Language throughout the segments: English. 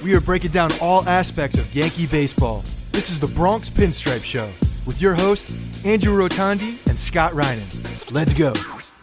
we are breaking down all aspects of Yankee baseball. This is the Bronx Pinstripe Show with your hosts, Andrew Rotondi and Scott Reinen. Let's go.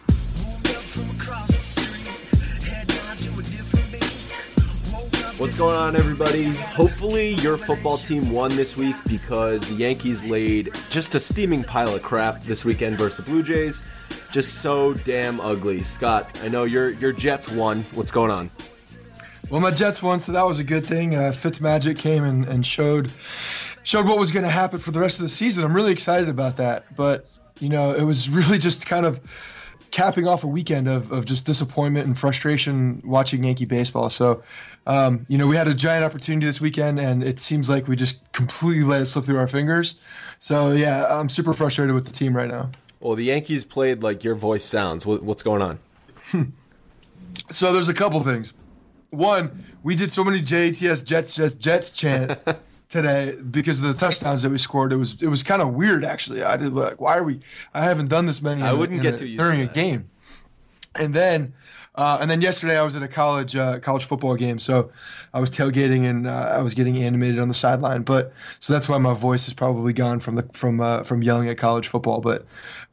What's going on, everybody? Hopefully your football team won this week because the Yankees laid just a steaming pile of crap this weekend versus the Blue Jays. Just so damn ugly. Scott, I know your Jets won. What's going on? Well, my Jets won, so that was a good thing. Fitzmagic came and showed what was going to happen for the rest of the season. I'm really excited about that. But, it was really just kind of capping off a weekend of just disappointment and frustration watching Yankee baseball. So, we had a giant opportunity this weekend, and it seems like we just completely let it slip through our fingers. So, yeah, I'm super frustrated with the team right now. Well, the Yankees played like your voice sounds. What's going on? So there's a couple things. One, we did so many JTS Jets chant today because of the touchdowns that we scored. It was kind of weird, actually. I did like, why are we? I haven't done this many. During a game. And then yesterday I was at a college football game, so I was tailgating and I was getting animated on the sideline. So that's why my voice is probably gone from yelling at college football. But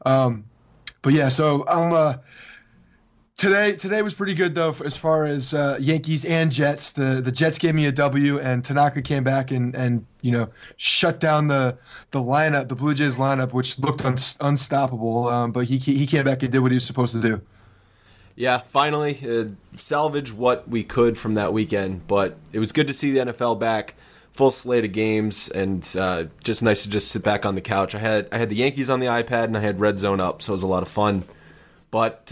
yeah, so Today was pretty good, though, as far as Yankees and Jets. The Jets gave me a W, and Tanaka came back and shut down the lineup, the Blue Jays lineup, which looked unstoppable. But he came back and did what he was supposed to do. Yeah, finally salvage what we could from that weekend. But it was good to see the NFL back, full slate of games, and just nice to just sit back on the couch. I had the Yankees on the iPad, and I had Red Zone up, so it was a lot of fun. But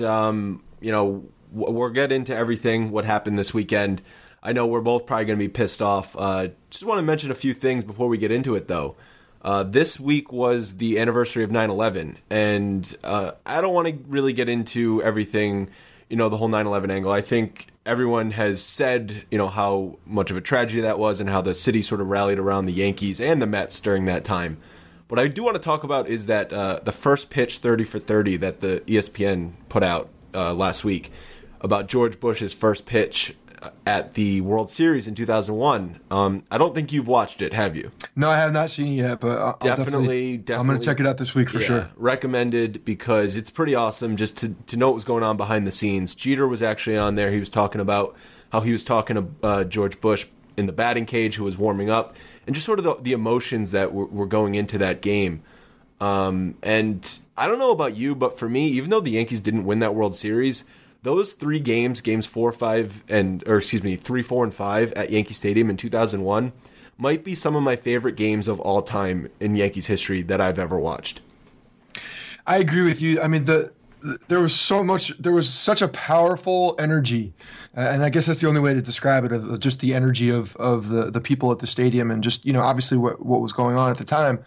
we'll get into everything, what happened this weekend. I know we're both probably going to be pissed off. Just want to mention a few things before we get into it, though. This week was the anniversary of 9/11, and I don't want to really get into everything, the whole 9/11 angle. I think everyone has said, how much of a tragedy that was and how the city sort of rallied around the Yankees and the Mets during that time. What I do want to talk about is that the first pitch 30 for 30 that the ESPN put out last week about George Bush's first pitch at the World Series in 2001. I don't think you've watched it, have you? No, I have not seen it yet, but I'll definitely I'm going to check it out this week for sure. Recommended because it's pretty awesome just to know what was going on behind the scenes. Jeter was actually on there. He was talking about how he was talking to George Bush in the batting cage who was warming up, and just sort of the emotions that were going into that game. And I don't know about you, but for me, even though the Yankees didn't win that World Series, those three games 3, 4, and 5 at Yankee Stadium in 2001 might be some of my favorite games of all time in Yankees history that I've ever watched. I agree with you. I mean, there was such a powerful energy, and I guess that's the only way to describe it, of just the energy of the people at the stadium, and just obviously what was going on at the time.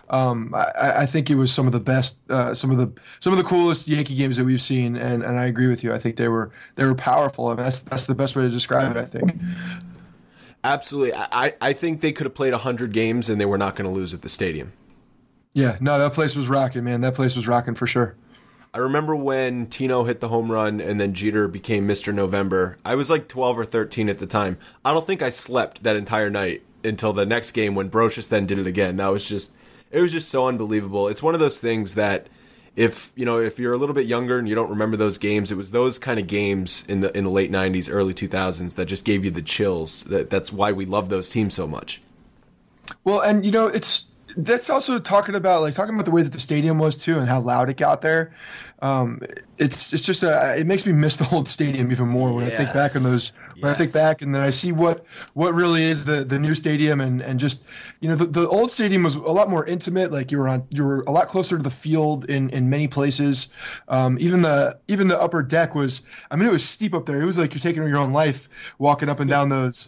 I think it was some of the best, some of the coolest Yankee games that we've seen, and I agree with you. I think they were powerful. I mean, that's the best way to describe it, I think. Absolutely. I think they could have played 100 games and they were not going to lose at the stadium. Yeah, no, that place was rocking, man. That place was rocking for sure. I remember when Tino hit the home run and then Jeter became Mr. November. I was like 12 or 13 at the time. I don't think I slept that entire night until the next game when Brocious then did it again. It was just so unbelievable. It's one of those things that if you're a little bit younger and you don't remember those games, it was those kind of games in the late 90s, early 2000s that just gave you the chills. That's why we love those teams so much. Well, and that's also talking about the way that the stadium was too, and how loud it got there. It's just it makes me miss the old stadium even more when I think back on those. When I think back and then I see what really is the new stadium, and just the old stadium was a lot more intimate. Like you were a lot closer to the field in many places. Even the upper deck was, it was steep up there. It was like you're taking your own life walking up and down those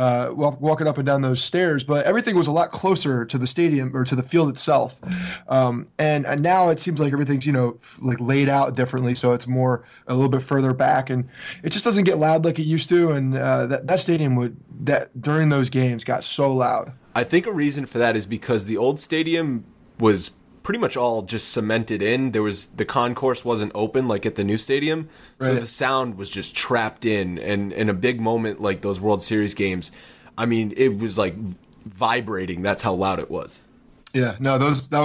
stairs. But everything was a lot closer to the stadium or to the field itself. And now it seems like everything's like laid out differently, so it's more a little bit further back, and it just doesn't get loud like it used to. And that stadium during those games got so loud. I think a reason for that is because the old stadium was pretty much all just cemented in. The concourse wasn't open like at the new stadium, so the sound was just trapped in. And in a big moment like those World Series games, I mean, it was like vibrating. That's how loud it was. Yeah, no,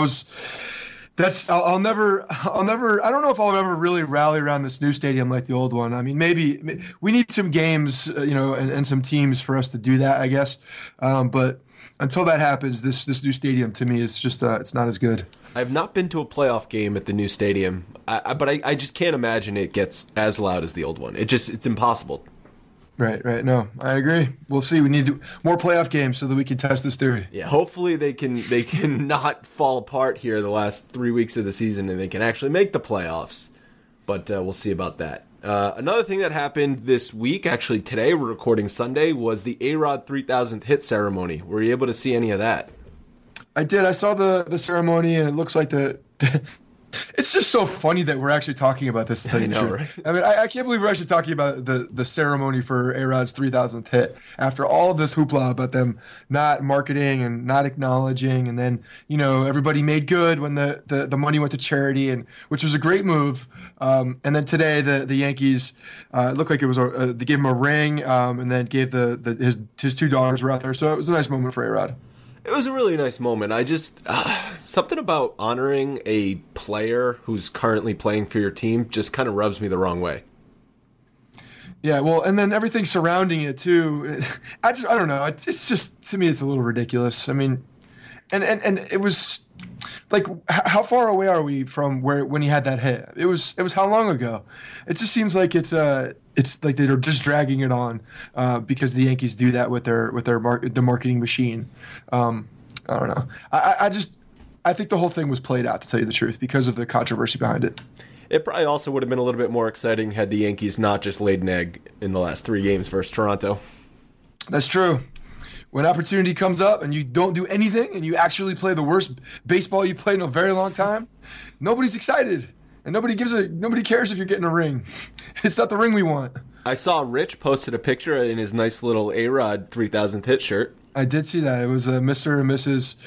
I'll never, I don't know if I'll ever really rally around this new stadium like the old one. I mean, maybe we need some games, and some teams for us to do that, I guess. But until that happens, this new stadium to me is just, it's not as good. I've not been to a playoff game at the new stadium, but I just can't imagine it gets as loud as the old one. It's impossible. Right. No, I agree. We'll see. We need more playoff games so that we can test this theory. Yeah, hopefully they can not fall apart here the last 3 weeks of the season and they can actually make the playoffs. But we'll see about that. Another thing that happened this week, actually today, we're recording Sunday, was the A-Rod 3000th hit ceremony. Were you able to see any of that? I did. I saw the ceremony, and it looks like it's just so funny that we're actually talking about this, to tell you the truth. Right? I mean, I can't believe we're actually talking about the ceremony for A-Rod's 3000th hit after all of this hoopla about them not marketing and not acknowledging, and then, everybody made good when the money went to charity, and which was a great move. And then today the Yankees, it looked like it was they gave him a ring, and then gave his two daughters were out there, so it was a nice moment for A-Rod. It was a really nice moment. I just something about honoring a player who's currently playing for your team just kind of rubs me the wrong way. Yeah, well, and then everything surrounding it too. I don't know. It's just, to me, it's a little ridiculous. I mean, and it was like, how far away are we from when he had that hit? It was how long ago? It just seems like it's like they're just dragging it on because the Yankees do that with the marketing machine. I don't know. I think the whole thing was played out, to tell you the truth, because of the controversy behind it. It probably also would have been a little bit more exciting had the Yankees not just laid an egg in the last 3 games versus Toronto. That's true. When opportunity comes up and you don't do anything and you actually play the worst baseball you've played in a very long time, nobody's excited. And nobody cares if you're getting a ring. It's not the ring we want. I saw Rich posted a picture in his nice little A-Rod 3000th hit shirt. I did see that. It was Mr. and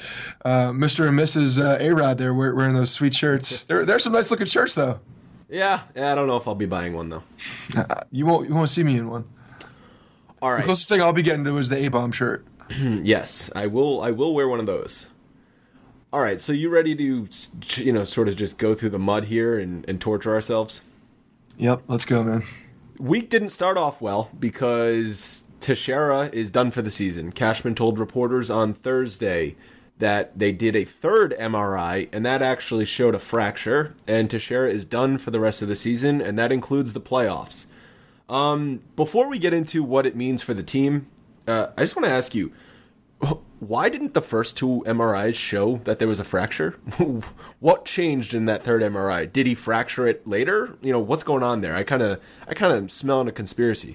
Mrs. A-Rod there wearing those sweet shirts. There's some nice looking shirts though. Yeah, I don't know if I'll be buying one though. You won't see me in one. All right. The closest thing I'll be getting to is the A-Bomb shirt. Yes, I will wear one of those. All right, so you ready to, sort of just go through the mud here and torture ourselves? Yep, let's go, man. Week didn't start off well because Teixeira is done for the season. Cashman told reporters on Thursday that they did a third MRI, and that actually showed a fracture, and Teixeira is done for the rest of the season, and that includes the playoffs. Before we get into what it means for the team, I just want to ask you, why didn't the first 2 MRIs show that there was a fracture? What changed in that third MRI? Did he fracture it later? What's going on there? I kind of smell a conspiracy.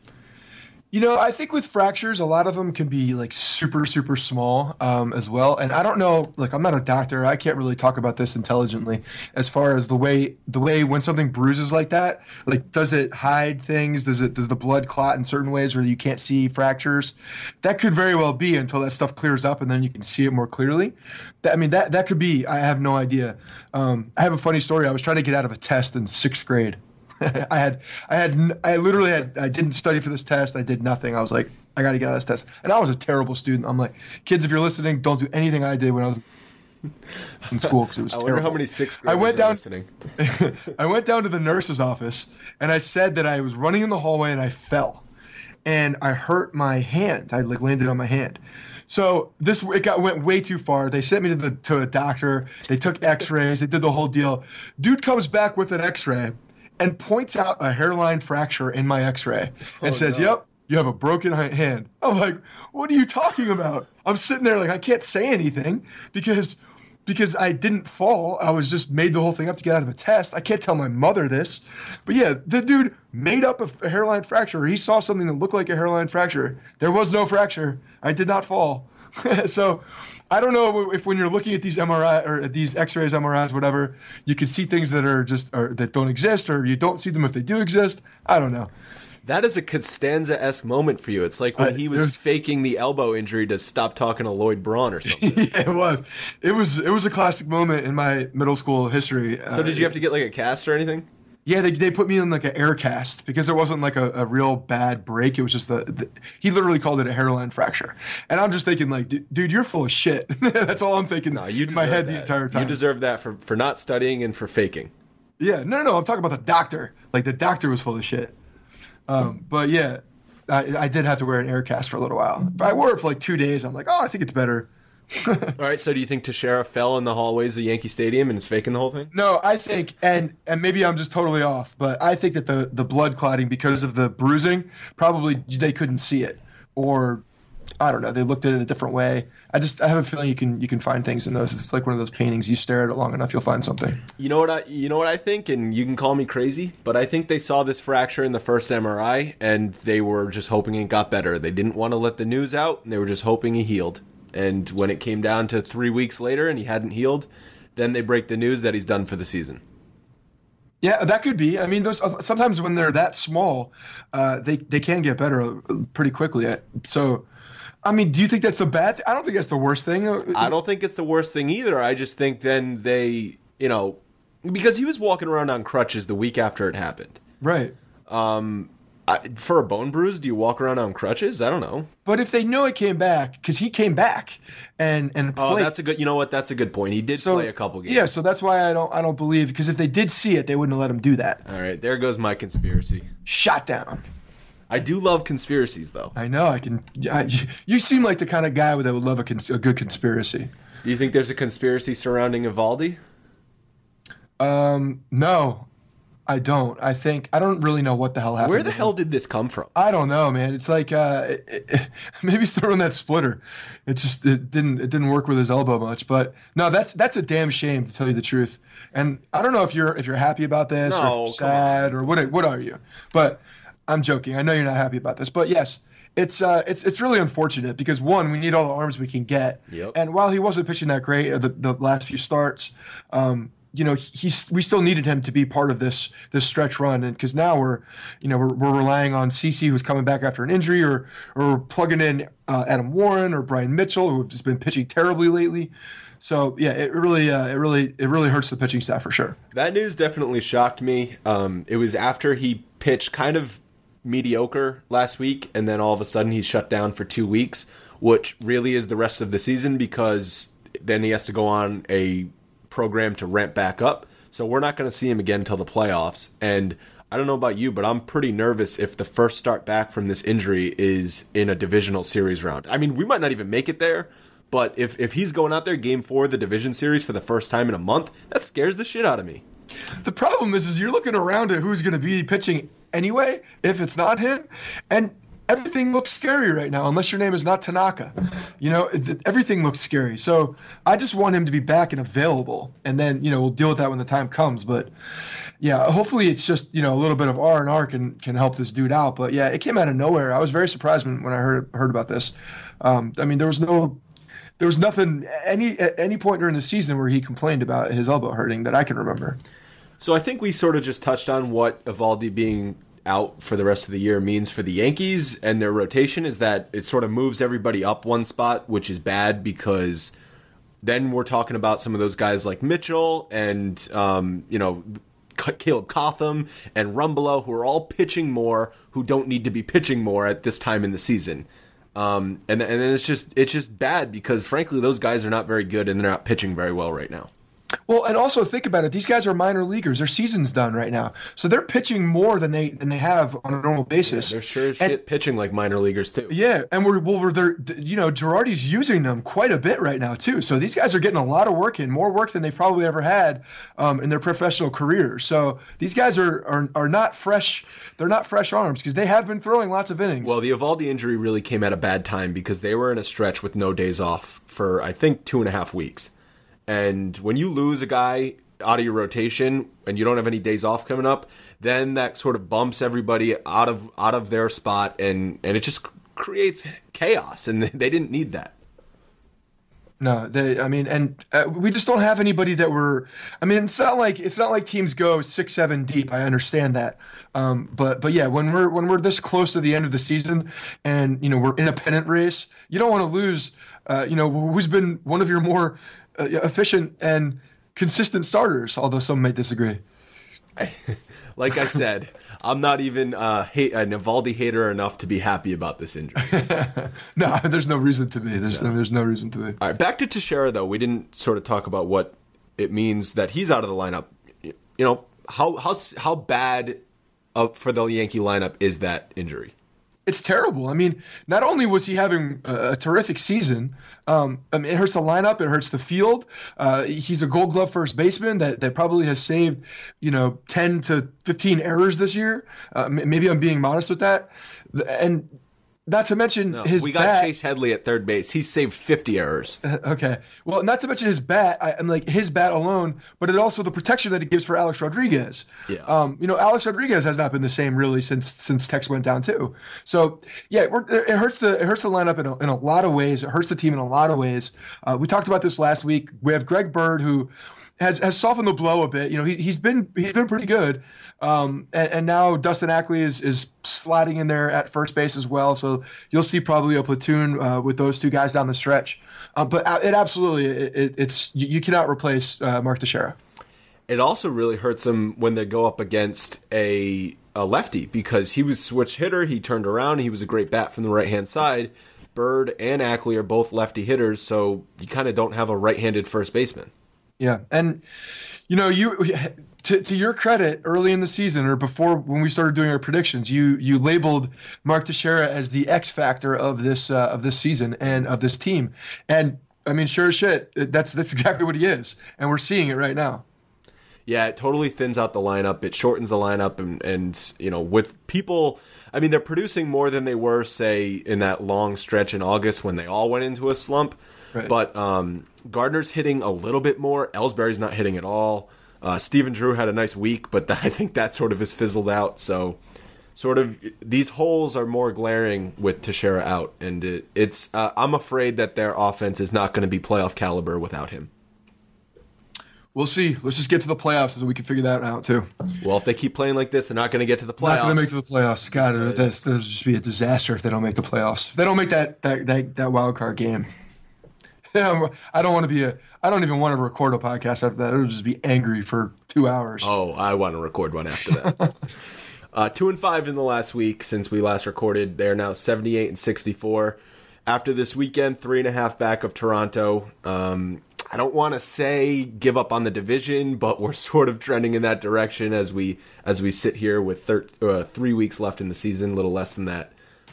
I think with fractures, a lot of them can be like super, super small as well. And I don't know, like, I'm not a doctor. I can't really talk about this intelligently as far as the way when something bruises like that, like, does it hide things? Does the blood clot in certain ways where you can't see fractures? That could very well be until that stuff clears up and then you can see it more clearly. That could be. I have no idea. I have a funny story. I was trying to get out of a test in 6th grade. I didn't study for this test. I did nothing. I was like, I got to get out of this test. And I was a terrible student. I'm like, kids, if you're listening, don't do anything I did when I was in school, because it was terrible. I wonder how many 6th graders are listening. I went down to the nurse's office, and I said that I was running in the hallway and I fell. And I hurt my hand. I landed on my hand. So went way too far. They sent me to a doctor. They took x-rays. They did the whole deal. Dude comes back with an x-ray and points out a hairline fracture in my x-ray and says, no. Yep, you have a broken hand. I'm like, what are you talking about? I'm sitting there like, I can't say anything because I didn't fall. I was just made the whole thing up to get out of a test. I can't tell my mother this. But yeah, the dude made up a hairline fracture. He saw something that looked like a hairline fracture. There was no fracture. I did not fall. So I don't know if when you're looking at these MRI or at these X-rays, MRIs, whatever, you can see things that that don't exist, or you don't see them if they do exist. I don't know. That is a Costanza-esque moment for you. It's like when he was faking the elbow injury to stop talking to Lloyd Braun or something. Yeah, it was. It was a classic moment in my middle school history. So did you have to get like a cast or anything? Yeah, they put me in like an air cast because there wasn't like a real bad break. It was just he literally called it a hairline fracture. And I'm just thinking like, dude, you're full of shit. That's all I'm thinking in my head the entire time. You deserve that for not studying and for faking. Yeah, no, I'm talking about the doctor. Like the doctor was full of shit. But yeah, I did have to wear an air cast for a little while. But I wore it for like 2 days. I'm like, oh, I think it's better. All right, so do you think Teixeira fell in the hallways of Yankee Stadium and is faking the whole thing? No, I think, and maybe I'm just totally off, but I think that the blood clotting because of the bruising, probably they couldn't see it, or I don't know, they looked at it a different way. I have a feeling you can find things in those. It's like one of those paintings. You stare at it long enough, you'll find something. You know what I think, and you can call me crazy, but I think they saw this fracture in the first MRI, and they were just hoping it got better. They didn't want to let the news out, and they were just hoping he healed. And when it came down to 3 weeks later and he hadn't healed, then they break the news that he's done for the season. Yeah, that could be. I mean, those sometimes when they're that small, they can get better pretty quickly. So, I mean, do you think that's the bad? I don't think that's the worst thing. I don't think it's the worst thing either. I just think then they, because he was walking around on crutches the week after it happened. Right. For a bone bruise, do you walk around on crutches? I don't know. But if they knew it came back, because he came back and played. Oh, that's a good. You know what? That's a good point. He did play a couple games. Yeah, so that's why I don't believe, because if they did see it, they wouldn't have let him do that. All right, there goes my conspiracy. Shot down. I do love conspiracies, though. I know. You seem like the kind of guy that would love a good conspiracy. Do you think there's a conspiracy surrounding Eovaldi? No. I don't. I don't really know what the hell happened. Where the hell did this come from? I don't know, man. It's like maybe he's throwing that splitter. It didn't work with his elbow much. But no, that's a damn shame, to tell you the truth. And I don't know if you're happy about this or sad or what are you? But I'm joking. I know you're not happy about this. But yes, it's really unfortunate because one, we need all the arms we can get. Yep. And while he wasn't pitching that great the last few starts, we still needed him to be part of this stretch run, and because now we're relying on CC, who's coming back after an injury, or plugging in Adam Warren or Brian Mitchell, who's been pitching terribly lately. So yeah, it really hurts the pitching staff for sure. That news definitely shocked me. It was after he pitched kind of mediocre last week, and then all of a sudden he's shut down for 2 weeks, which really is the rest of the season because then he has to go on a program to ramp back up. So we're not going to see him again until the playoffs. And I don't know about you, but I'm pretty nervous if the first start back from this injury is in a divisional series round. I mean, we might not even make it there, but if he's going out there game 4 of the division series for the first time in a month, that scares the shit out of me. The problem is you're looking around at who's going to be pitching anyway, if it's not him, and everything looks scary right now, unless your name is not Tanaka. Everything looks scary. So I just want him to be back and available, and then we'll deal with that when the time comes. But yeah, hopefully it's just a little bit of R&R can help this dude out. But yeah, it came out of nowhere. I was very surprised when I heard about this. I mean, there was nothing at any point during the season where he complained about his elbow hurting that I can remember. So I think we sort of just touched on what Eovaldi being out for the rest of the year means for the Yankees and their rotation, is that it sort of moves everybody up one spot, which is bad because then we're talking about some of those guys like Mitchell and Caleb Cotham and Rumbelow, who are all pitching more, who don't need to be pitching more at this time in the season. And then it's just bad because frankly those guys are not very good and they're not pitching very well right now. Well, and also think about it. These guys are minor leaguers. Their season's done right now, so they're pitching more than they have on a normal basis. Yeah, they're sure as shit pitching like minor leaguers too. Yeah, and Girardi's using them quite a bit right now too. So these guys are getting a lot of work in, more work than they've probably ever had in their professional careers. So these guys are not fresh. They're not fresh arms because they have been throwing lots of innings. Well, the Eovaldi injury really came at a bad time because they were in a stretch with no days off for I think 2.5 weeks. And when you lose a guy out of your rotation and you don't have any days off coming up, then that sort of bumps everybody out of their spot, and it just creates chaos, and they didn't need that. No, we just don't have anybody that it's not like teams go 6-7 deep. I understand that. But yeah, when we're this close to the end of the season and we're in a pennant race, you don't want to lose who's been one of your more efficient and consistent starters, although some may disagree. Like I said, I'm not even an Evaldi hater enough to be happy about this injury. No, there's no reason to be. There's no reason to be. All right, back to Teixeira, though. We didn't sort of talk about what it means that he's out of the lineup. How bad for the Yankee lineup is that injury? It's terrible. I mean, not only was he having a terrific season, it hurts the lineup, it hurts the field. He's a Gold Glove first baseman that probably has saved, 10 to 15 errors this year. Maybe I'm being modest with that. And not to mention we got Chase Headley at third base. He saved 50 errors. Okay. Well, not to mention his bat. I'm like his bat alone, but it also the protection that it gives for Alex Rodriguez. Yeah. Alex Rodriguez has not been the same really since Tex went down too. So yeah, it hurts the lineup in a lot of ways. It hurts the team in a lot of ways. We talked about this last week. We have Greg Bird who has softened the blow a bit. He's been pretty good. And now Dustin Ackley is sliding in there at first base as well. So you'll see probably a platoon with those two guys down the stretch. But it absolutely, it's you cannot replace Mark Teixeira. It also really hurts him when they go up against a lefty because he was switch hitter. He turned around. He was a great bat from the right-hand side. Bird and Ackley are both lefty hitters, so you kind of don't have a right-handed first baseman. Yeah, and to your credit, early in the season or before when we started doing our predictions, you labeled Mark Teixeira as the X factor of this season and of this team. And I mean, sure as shit, that's exactly what he is, and we're seeing it right now. Yeah, it totally thins out the lineup. It shortens the lineup, and with people, I mean, they're producing more than they were, say, in that long stretch in August when they all went into a slump. Right. But Gardner's hitting a little bit more. Ellsbury's not hitting at all. Stephen Drew had a nice week, but I think that sort of has fizzled out. So, sort of, these holes are more glaring with Teixeira out, and it's. I'm afraid that their offense is not going to be playoff caliber without him. We'll see. Let's just get to the playoffs so we can figure that out too. Well, if they keep playing like this, they're not going to get to the playoffs. Not going to make it to the playoffs. God, that'll just be a disaster if they don't make the playoffs. If they don't make that wild card game. I don't even want to record a podcast after that. It'll just be angry for 2 hours. Oh, I want to record one after that. 2-5 in the last week since we last recorded. They're now 78-64. After this weekend, 3.5 back of Toronto. I don't want to say give up on the division, but we're sort of trending in that direction as we sit here with 3 weeks left in the season, a little less than that.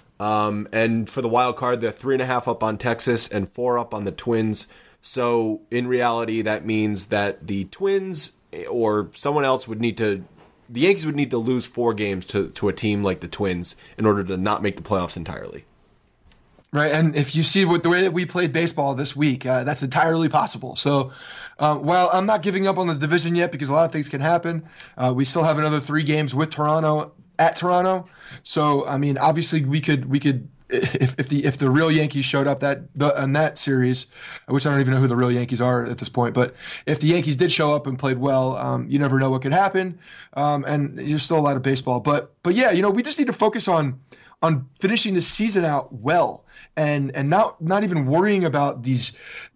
And for the wild card, they're 3.5 up on Texas and 4 up on the Twins. So in reality, that means that the Twins or someone else the Yankees would need to lose 4 games to a team like the Twins in order to not make the playoffs entirely. Right, and if you see the way that we played baseball this week, that's entirely possible. So while I'm not giving up on the division yet because a lot of things can happen, we still have another 3 games with Toronto at Toronto. So I mean, obviously we could if the real Yankees showed up in that series, which I don't even know who the real Yankees are at this point, but if the Yankees did show up and played well, you never know what could happen, and there's still a lot of baseball. But yeah, we just need to focus on finishing the season out well. And not even worrying about these,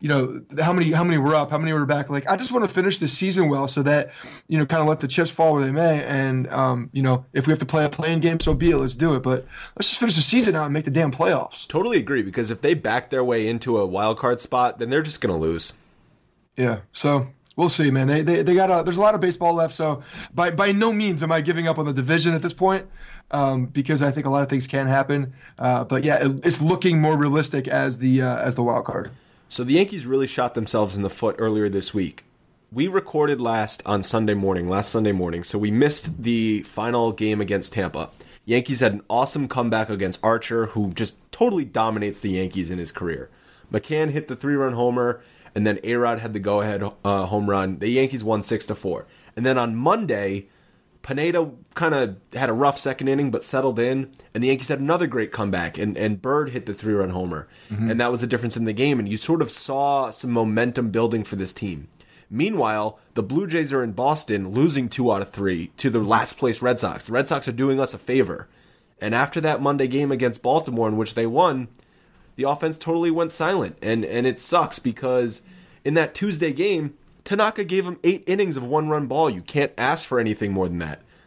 how many we're up, how many we're back. Like, I just want to finish the season well so that, kind of let the chips fall where they may. And, if we have to play a play-in game, so be it. Let's do it. But let's just finish the season out and make the damn playoffs. Totally agree, because if they back their way into a wild card spot, then they're just going to lose. Yeah, so we'll see, man. They got there's a lot of baseball left, so by no means am I giving up on the division at this point. Because I think a lot of things can happen, but yeah, it's looking more realistic as the wild card. So the Yankees really shot themselves in the foot earlier this week. We recorded last Sunday morning, so we missed the final game against Tampa. Yankees had an awesome comeback against Archer, who just totally dominates the Yankees in his career. McCann hit the 3-run homer, and then A-Rod had the go-ahead home run. The Yankees won 6-4. And then on Monday, Pineda kind of had a rough second inning, but settled in, and the Yankees had another great comeback, and Bird hit the 3-run homer, and that was the difference in the game, and you sort of saw some momentum building for this team. Meanwhile, the Blue Jays are in Boston, losing 2 out of 3 to the last-place Red Sox. The Red Sox are doing us a favor, and after that Monday game against Baltimore, in which they won, the offense totally went silent, and it sucks because in that Tuesday game, Tanaka gave him 8 innings of 1-run ball. You can't ask for anything more than that.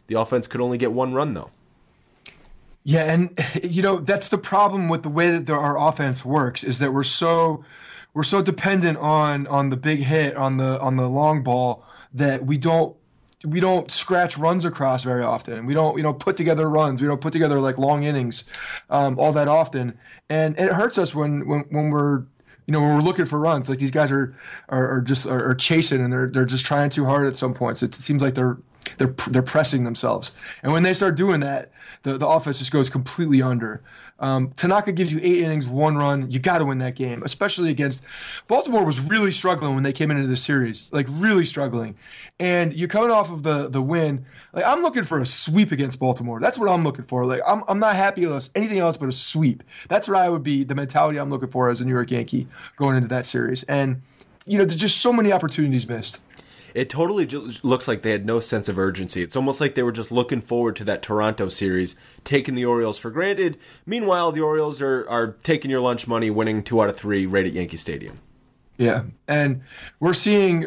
the offense could only get one run, though. Yeah, and that's the problem with the way that our offense works, is that we're so dependent on the big hit, on the long ball, that we don't scratch runs across very often. We don't put together runs. We don't put together like long innings all that often, and it hurts us when we're when we're looking for runs. Like, these guys are just chasing, and they're just trying too hard at some points. It seems like they're pressing themselves, and when they start doing that, the offense just goes completely under. Tanaka gives you 8 innings, 1 run. You got to win that game, especially against Baltimore. Was really struggling when they came into the series, like really struggling. And you're coming off of the win. Like, I'm looking for a sweep against Baltimore. That's what I'm looking for. Like, I'm not happy with anything else but a sweep. That's what I would be, the mentality I'm looking for as a New York Yankee going into that series. And there's just so many opportunities missed. It totally looks like they had no sense of urgency. It's almost like they were just looking forward to that Toronto series, taking the Orioles for granted. Meanwhile, the Orioles are taking your lunch money, winning 2 out of 3 right at Yankee Stadium. Yeah, and we're seeing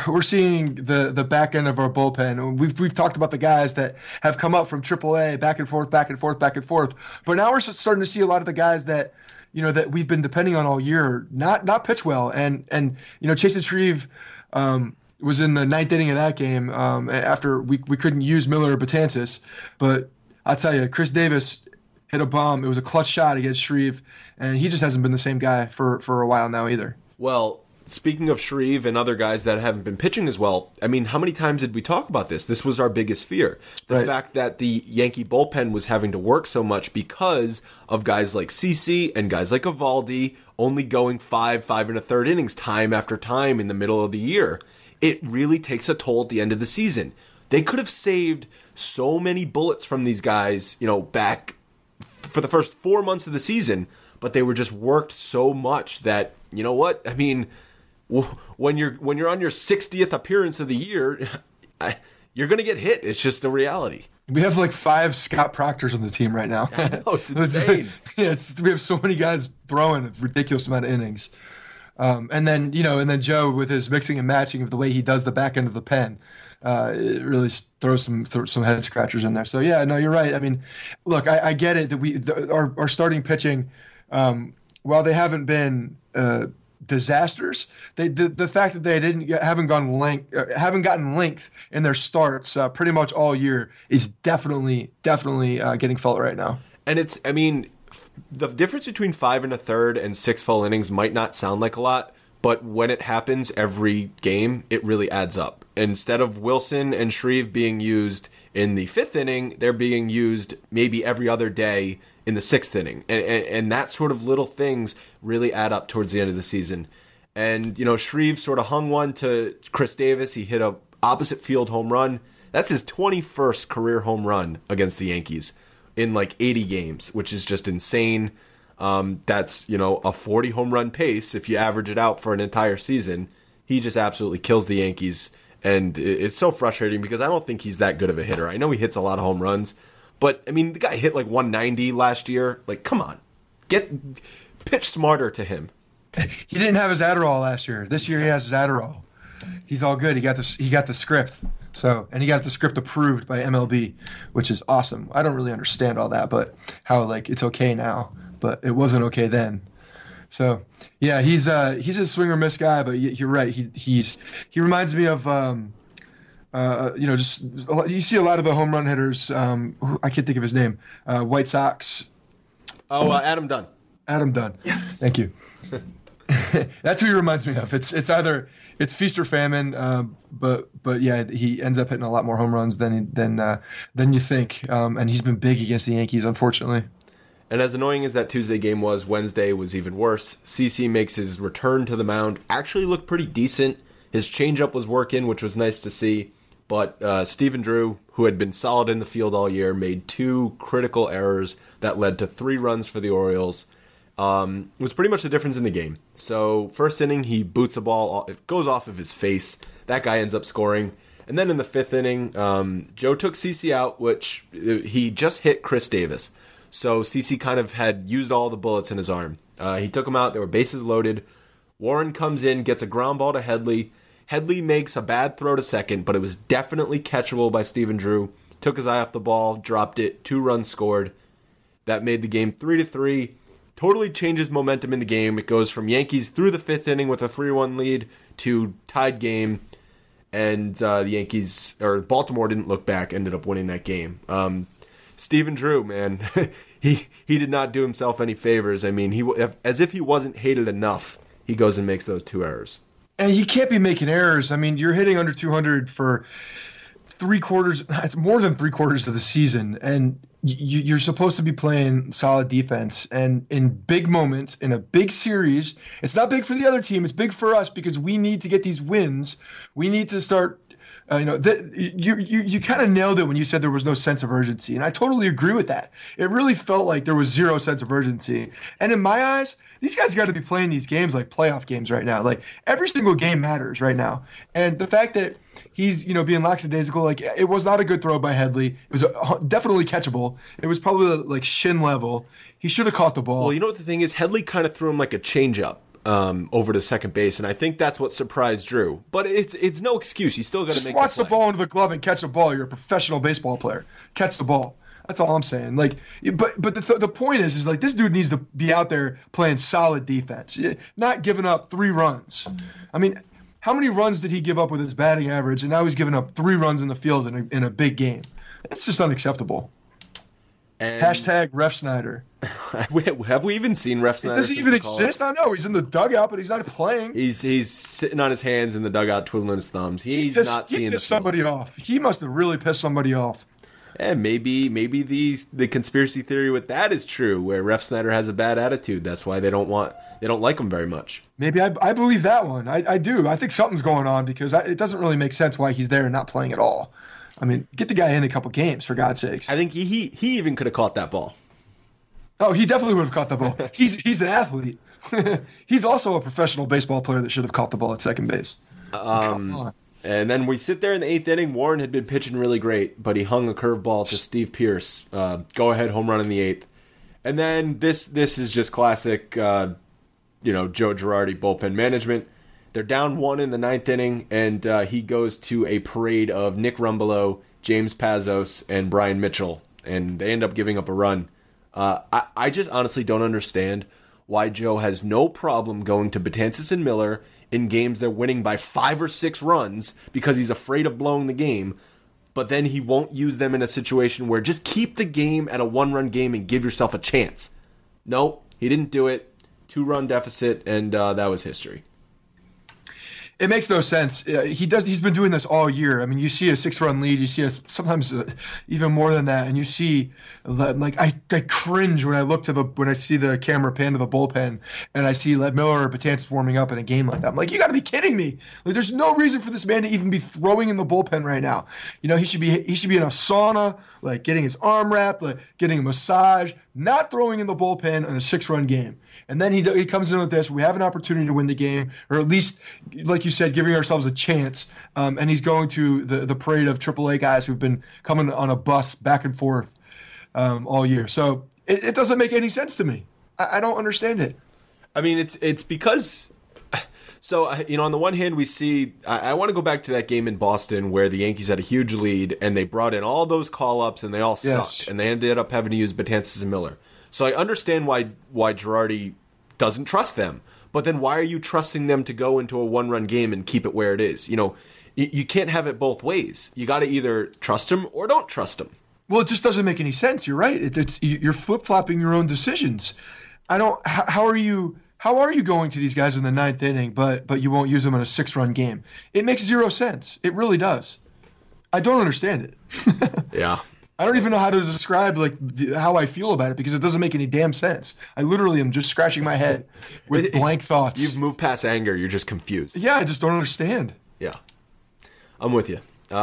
the back end of our bullpen. We've talked about the guys that have come up from AAA, back and forth, back and forth, back and forth. But now we're starting to see a lot of the guys that that we've been depending on all year not pitch well. And Chasen Shreve was in the 9th inning of that game after we couldn't use Miller or Betances. But I'll tell you, Chris Davis hit a bomb. It was a clutch shot against Shreve, and he just hasn't been the same guy for a while now either. Well, speaking of Shreve and other guys that haven't been pitching as well, I mean, how many times did we talk about this? This was our biggest fear. The fact that the Yankee bullpen was having to work so much because of guys like CeCe and guys like Eovaldi only going 5 1/3 innings time after time in the middle of the year. It really takes a toll at the end of the season. They could have saved so many bullets from these guys, back for the first 4 months of the season, but they were just worked so much that, you know what? I mean, when you're on your 60th appearance of the year, you're going to get hit. It's just the reality. We have like 5 Scott Proctors on the team right now. I know, it's insane. We have so many guys throwing a ridiculous amount of innings. And then Joe, with his mixing and matching of the way he does the back end of the pen, it really throws some head scratchers in there. So yeah, no, you're right. I mean, look, I get it that our starting pitching, while they haven't been disasters, the fact that they haven't gotten length in their starts pretty much all year is definitely getting felt right now. And the difference between 5 1/3 and 6 full innings might not sound like a lot, but when it happens every game, it really adds up. Instead of Wilson and Shreve being used in the 5th inning, they're being used maybe every other day in the 6th inning. And that sort of little things really add up towards the end of the season. And, Shreve sort of hung one to Chris Davis. He hit a opposite field home run. That's his 21st career home run against the Yankees in like 80 games, which is just insane. That's, a 40 home run pace if you average it out for an entire season. He just absolutely kills the Yankees, and it's so frustrating because I don't think he's that good of a hitter. I know he hits a lot of home runs, but, the guy hit like 190 last year. Like, come on. Pitch smarter to him. He didn't have his Adderall last year. This year he has his Adderall. He's all good. He got the script. So, and he got the script approved by MLB, which is awesome. I don't really understand all that, but how it's okay now, but it wasn't okay then. So, yeah, he's a swing or miss guy, but you're right. He reminds me of just you see a lot of the home run hitters. I can't think of his name. White Sox. Oh, Adam Dunn. Adam Dunn. Yes. Thank you. That's who he reminds me of. It's either feast or famine, but yeah, he ends up hitting a lot more home runs than you think, and he's been big against the Yankees, unfortunately. And as annoying as that Tuesday game was, Wednesday was even worse. CeCe makes his return to the mound. Actually looked pretty decent. His changeup was working, which was nice to see. But Stephen Drew, who had been solid in the field all year, made 2 critical errors that led to 3 runs for the Orioles. It was pretty much the difference in the game. So first inning, he boots a ball. It goes off of his face. That guy ends up scoring. And then in the 5th inning, Joe took CeCe out, which he just hit Chris Davis. So CeCe kind of had used all the bullets in his arm. He took him out. There were bases loaded. Warren comes in, gets a ground ball to Headley. Headley makes a bad throw to second, but it was definitely catchable by Stephen Drew. took his eye off the ball, dropped it, 2 runs scored. That made the game 3-3. Totally changes momentum in the game. It goes from Yankees through the 5th inning with a 3-1 lead to tied game. And Baltimore didn't look back, ended up winning that game. Stephen Drew, man, he did not do himself any favors. I mean, as if he wasn't hated enough, he goes and makes those 2 errors. And he can't be making errors. I mean, you're hitting under 200 for 3/4. It's more than 3/4 of the season, and you're supposed to be playing solid defense. And in big moments, in a big series, it's not big for the other team. It's big for us because we need to get these wins. We need to start. You kind of nailed it when you said there was no sense of urgency, and I totally agree with that. It really felt like there was zero sense of urgency. And in my eyes, these guys got to be playing these games like playoff games right now. Like every single game matters right now. And the fact that he's being lackadaisical, like it was not a good throw by Headley. It was definitely catchable. It was probably like shin level. He should have caught the ball. Well, you know what the thing is? Headley kind of threw him like a changeup. Over to second base, and I think that's what surprised Drew. But it's no excuse. You still got to make. Just watch the ball into the glove and catch the ball. You're a professional baseball player. Catch the ball. That's all I'm saying. Like, but the point is like this dude needs to be out there playing solid defense, not giving up 3 runs. I mean, how many runs did he give up with his batting average? And now he's giving up 3 runs in the field in a big game. It's just unacceptable. And hashtag Ref Snyder. Have we even seen Ref Snyder? Does he even exist? I know he's in the dugout, but he's not playing. He's sitting on his hands in the dugout, twiddling his thumbs. He's not seeing the somebody off. He must have really pissed somebody off. And maybe the conspiracy theory with that is true, where Ref Snyder has a bad attitude. That's why they don't like him very much. Maybe I believe that one. I do. I think something's going on because it doesn't really make sense why he's there and not playing at all. I mean, get the guy in a couple games, for God's sakes. I think he even could have caught that ball. Oh, he definitely would have caught the ball. He's an athlete. He's also a professional baseball player that should have caught the ball at second base. And then we sit there in the 8th inning. Warren had been pitching really great, but he hung a curveball to Steve Pearce. Go-ahead home run in the 8th. And then this is just classic, Joe Girardi bullpen management. They're down 1 in the 9th inning, and he goes to a parade of Nick Rumbelow, James Pazos, and Brian Mitchell, and they end up giving up a run. I just honestly don't understand why Joe has no problem going to Betances and Miller in games they're winning by 5 or 6 runs because he's afraid of blowing the game, but then he won't use them in a situation where just keep the game at a 1-run game and give yourself a chance. Nope, he didn't do it. 2-run deficit, and that was history. It makes no sense. He's been doing this all year. I mean, you see a 6-run lead. You see sometimes even more than that, and you see like I cringe when I see the camera pan to the bullpen and I see Miller or Betances warming up in a game like that. I'm like, you got to be kidding me! Like, there's no reason for this man to even be throwing in the bullpen right now. He should be in a sauna, like getting his arm wrapped, like getting a massage, not throwing in the bullpen in a 6-run game. And then he comes in with this. We have an opportunity to win the game, or at least, like you said, giving ourselves a chance. And he's going to the parade of AAA guys who've been coming on a bus back and forth all year. So it doesn't make any sense to me. I don't understand it. I mean, it's because. So, on the one hand, we see. I want to go back to that game in Boston where the Yankees had a huge lead and they brought in all those call-ups and they all sucked. And they ended up having to use Betances and Miller. So I understand why Girardi doesn't trust them. But then why are you trusting them to go into a 1-run game and keep it where it is? You can't have it both ways. You got to either trust him or don't trust him. Well, it just doesn't make any sense. You're right. You're flip-flopping your own decisions. How are you going to these guys in the 9th inning, but you won't use them in a 6-run game? It makes zero sense. It really does. I don't understand it. Yeah. I don't even know how to describe how I feel about it because it doesn't make any damn sense. I literally am just scratching my head with blank thoughts. You've moved past anger. You're just confused. Yeah, I just don't understand. Yeah. I'm with you.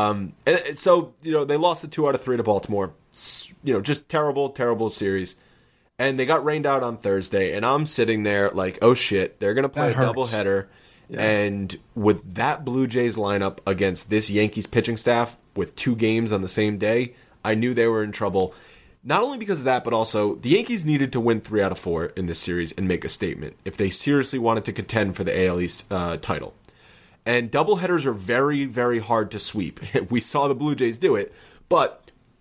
So, they lost the 2 out of 3 to Baltimore. Just terrible series. And they got rained out on Thursday, and I'm sitting there like, oh shit, they're going to play a doubleheader. Yeah. And with that Blue Jays lineup against this Yankees pitching staff with 2 games on the same day, I knew they were in trouble. Not only because of that, but also the Yankees needed to win 3 out of 4 in this series and make a statement if they seriously wanted to contend for the AL East title. And doubleheaders are very, very hard to sweep. We saw the Blue Jays do it, but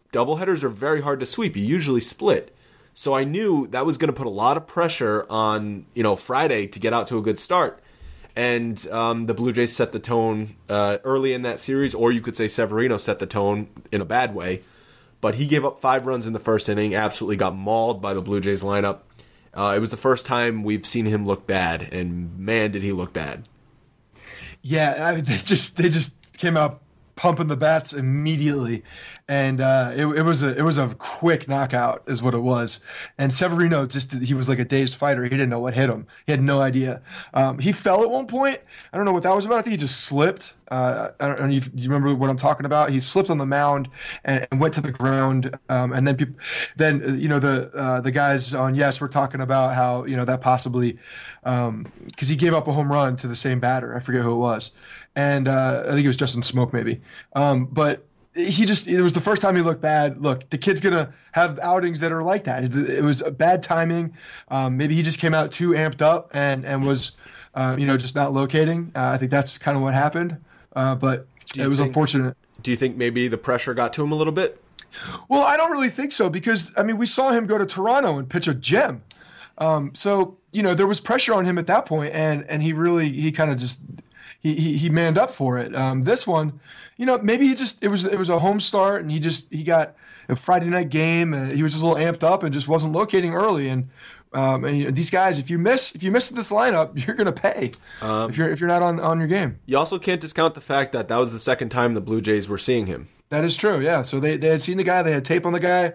doubleheaders are very hard to sweep. You usually split. So I knew that was going to put a lot of pressure on, Friday to get out to a good start. And the Blue Jays set the tone early in that series, or you could say Severino set the tone in a bad way. But he gave up 5 runs in the first inning, absolutely got mauled by the Blue Jays lineup. It was the first time we've seen him look bad, and man, did he look bad. Yeah, I mean, they just came out pumping the bats immediately, and it was a quick knockout is what it was. And Severino he was like a dazed fighter. He didn't know what hit him. He had no idea. He fell at one point. I don't know what that was about. I think he just slipped. I don't know if you remember what I'm talking about. He slipped on the mound and went to the ground. And then the guys on Yes were talking about how that possibly because he gave up a home run to the same batter. I forget who it was. And I think it was Justin Smoke maybe. But it was the first time he looked bad. Look, the kid's going to have outings that are like that. It was a bad timing. Maybe he just came out too amped up and was, just not locating. I think that's kind of what happened. But it was unfortunate. Do you think maybe the pressure got to him a little bit? Well, I don't really think so because, we saw him go to Toronto and pitch a gem. So, there was pressure on him at that point, and he kind of just – he manned up for it. This one, maybe it was a home start, and he got a Friday night game. And he was just a little amped up and just wasn't locating early. And these guys, if you miss this lineup, you're gonna pay if you're not on your game. You also can't discount the fact that was the second time the Blue Jays were seeing him. That is true. Yeah. So they had seen the guy. They had tape on the guy.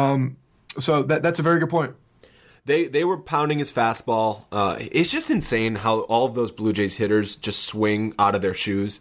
So that's a very good point. They were pounding his fastball. It's just insane how all of those Blue Jays hitters just swing out of their shoes.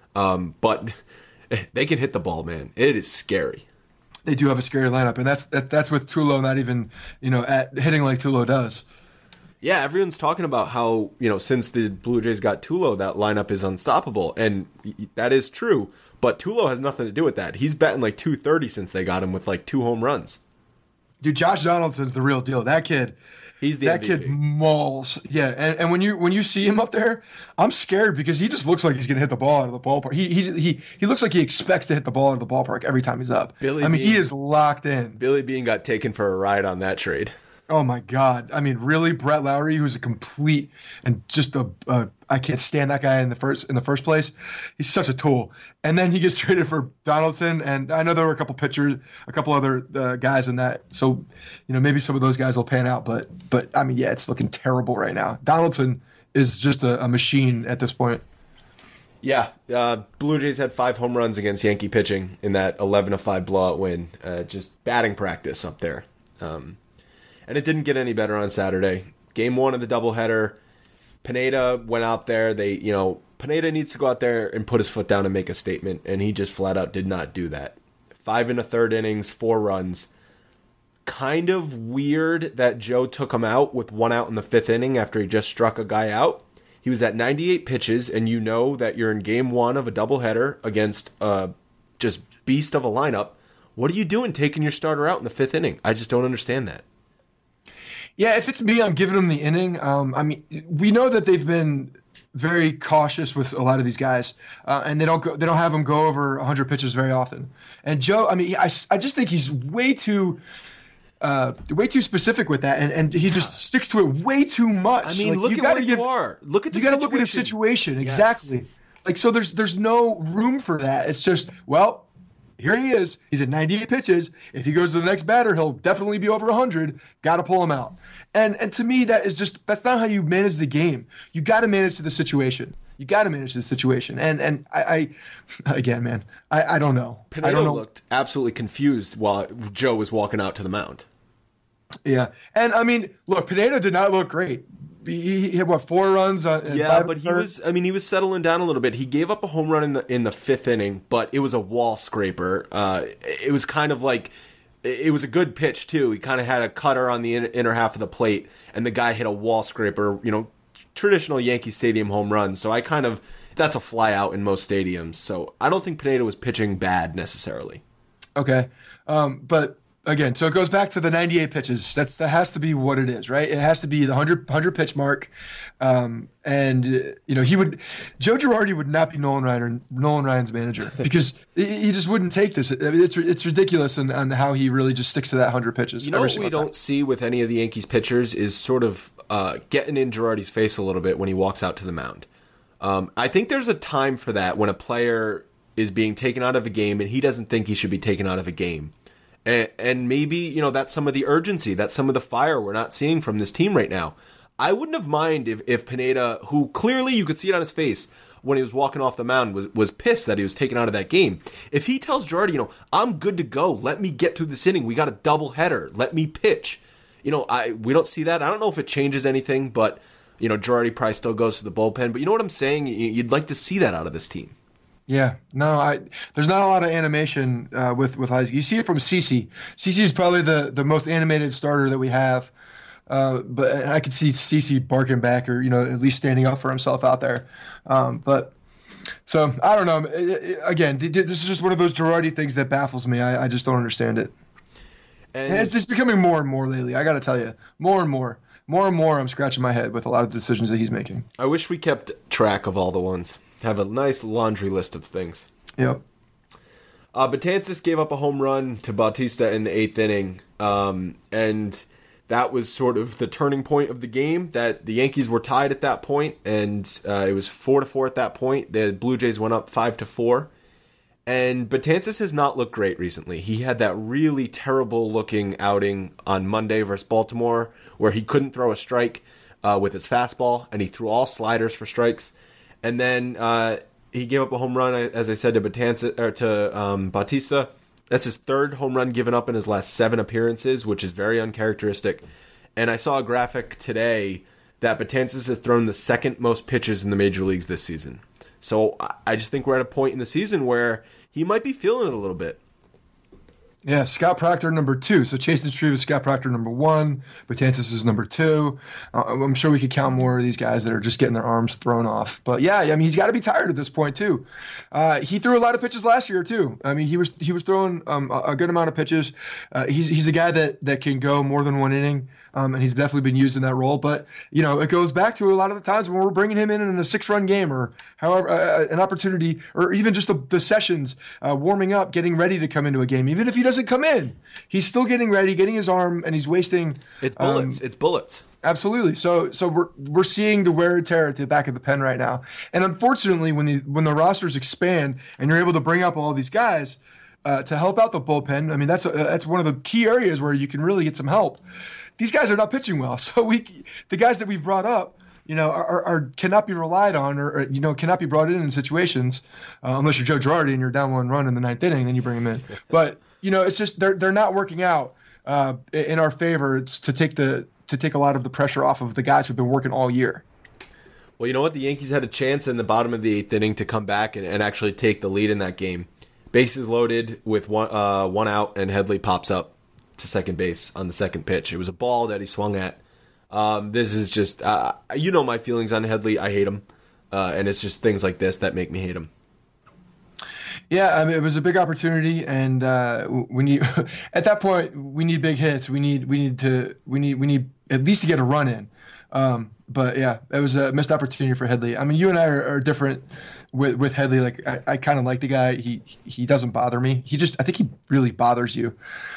But they can hit the ball, man. It is scary. They do have a scary lineup, and that's with Tulo not even at hitting like Tulo does. Yeah, everyone's talking about how since the Blue Jays got Tulo, that lineup is unstoppable, and that is true. But Tulo has nothing to do with that. He's batting like .230 since they got him with like 2 home runs. Dude, Josh Donaldson's the real deal. That kid, he's the that MVP. Kid mauls. Yeah, and when you see him up there, I'm scared because he just looks like he's gonna hit the ball out of the ballpark. He looks like he expects to hit the ball out of the ballpark every time he's up. He is locked in. Billy Beane got taken for a ride on that trade. Oh my God! Really, Brett Lowry, who's a complete and just I can't stand that guy in the first place. He's such a tool, and then he gets traded for Donaldson. And I know there were a couple other guys in that. So, maybe some of those guys will pan out. But it's looking terrible right now. Donaldson is just a machine at this point. Yeah, Blue Jays had 5 home runs against Yankee pitching in that 11-5 blowout win. Just batting practice up there. And it didn't get any better on Saturday. Game 1 of the doubleheader, Pineda went out there. Pineda needs to go out there and put his foot down and make a statement, and he just flat out did not do that. 5 1/3 innings, 4 runs. Kind of weird that Joe took him out with 1 out in the 5th inning after he just struck a guy out. He was at 98 pitches, and you know that you're in Game 1 of a doubleheader against just beast of a lineup. What are you doing taking your starter out in the 5th inning? I just don't understand that. Yeah, if it's me, I'm giving them the inning. We know that they've been very cautious with a lot of these guys, and they don't have them go over 100 pitches very often. And Joe, I just think he's way too specific with that, and he just sticks to it way too much. Look at where you are. Look at the situation. You got to look at the situation exactly. Yes. So there's no room for that. It's just here he is. He's at 98 pitches. If he goes to the next batter, he'll definitely be over 100. Got to pull him out. And to me, that's not how you manage the game. You got to manage to the situation. And I again, man, I don't know. Pineda looked absolutely confused while Joe was walking out to the mound. Yeah. And look, Pineda did not look great. He hit 4 runs? But he was settling down a little bit. He gave up a home run in the 5th inning, but it was a wall scraper. It was kind of like it was a good pitch too. He kind of had a cutter on the inner half of the plate, and the guy hit a wall scraper. Traditional Yankee Stadium home run. So that's a fly out in most stadiums. So I don't think Pineda was pitching bad necessarily. Okay, but again, so it goes back to the 98 pitches. That has to be what it is, right? It has to be the 100 pitch mark. And Joe Girardi would not be Nolan Ryan's manager because he just wouldn't take this. I mean, it's ridiculous on how he really just sticks to that 100 pitches. You know what we don't see with any of the Yankees pitchers is sort of getting in Girardi's face a little bit when he walks out to the mound. I think there's a time for that when a player is being taken out of a game and he doesn't think he should be taken out of a game. And maybe, that's some of the urgency, that's some of the fire we're not seeing from this team right now. I wouldn't have minded if Pineda, who clearly you could see it on his face when he was walking off the mound, was pissed that he was taken out of that game. If he tells Girardi, I'm good to go, let me get through this inning, we got a doubleheader, let me pitch. We don't see that. I don't know if it changes anything, but, Girardi probably still goes to the bullpen. But you know what I'm saying? You'd like to see that out of this team. Yeah, no, there's not a lot of animation with Heisey. You see it from CeCe. CeCe is probably the most animated starter that we have. But I could see CeCe barking back or, at least standing up for himself out there. So I don't know. Again, this is just one of those Girardi things that baffles me. I just don't understand it. And it's becoming more and more lately. I got to tell you, more and more. More and more, I'm scratching my head with a lot of decisions that he's making. I wish we kept track of all the ones. Have a nice laundry list of things. Yep. Betances gave up a home run to Bautista in the 8th inning, and that was sort of the turning point of the game. That the Yankees were tied at that point, and it was 4-4 at that point. The Blue Jays went up 5-4, and Betances has not looked great recently. He had that really terrible-looking outing on Monday versus Baltimore, where he couldn't throw a strike with his fastball, and he threw all sliders for strikes. And then he gave up a home run, as I said, to Bautista. That's his 3rd home run given up in his last 7 appearances, which is very uncharacteristic. And I saw a graphic today that Betances has thrown the 2nd most pitches in the major leagues this season. So I just think we're at a point in the season where he might be feeling it a little bit. Yeah, Scott Proctor number 2. So Chasen Shreve is Scott Proctor number 1. Betances is number 2. I'm sure we could count more of these guys that are just getting their arms thrown off. But yeah, I mean, he's got to be tired at this point too. He threw a lot of pitches last year too. I mean, he was throwing a good amount of pitches. He's a guy that can go more than one inning. And he's definitely been used in that role. But, it goes back to a lot of the times when we're bringing him in a 6-run game or however an opportunity or even just the sessions, warming up, getting ready to come into a game. Even if he doesn't come in, he's still getting ready, getting his arm, and he's wasting. It's bullets. It's bullets. Absolutely. So we're seeing the wear and tear at the back of the pen right now. And unfortunately, when the rosters expand and you're able to bring up all these guys to help out the bullpen, I mean, that's one of the key areas where you can really get some help. These guys are not pitching well, so the guys that we've brought up, are cannot be relied on, or cannot be brought in situations unless you're Joe Girardi and you're down 1 run in the 9th inning, then you bring them in. But it's just they're not working out in our favor. It's to take a lot of the pressure off of the guys who've been working all year. Well, you know what? The Yankees had a chance in the bottom of the 8th inning to come back and actually take the lead in that game. Bases loaded with one out, and Headley pops up to second base on the 2nd pitch. It was a ball that he swung at. This is just, my feelings on Headley. I hate him. And it's just things like this that make me hate him. Yeah, I mean, it was a big opportunity, and at that point we need big hits. We need at least to get a run in. But yeah, it was a missed opportunity for Headley. I mean, you and I are different with Headley. Like I kind of like the guy. He doesn't bother me. I think he really bothers you.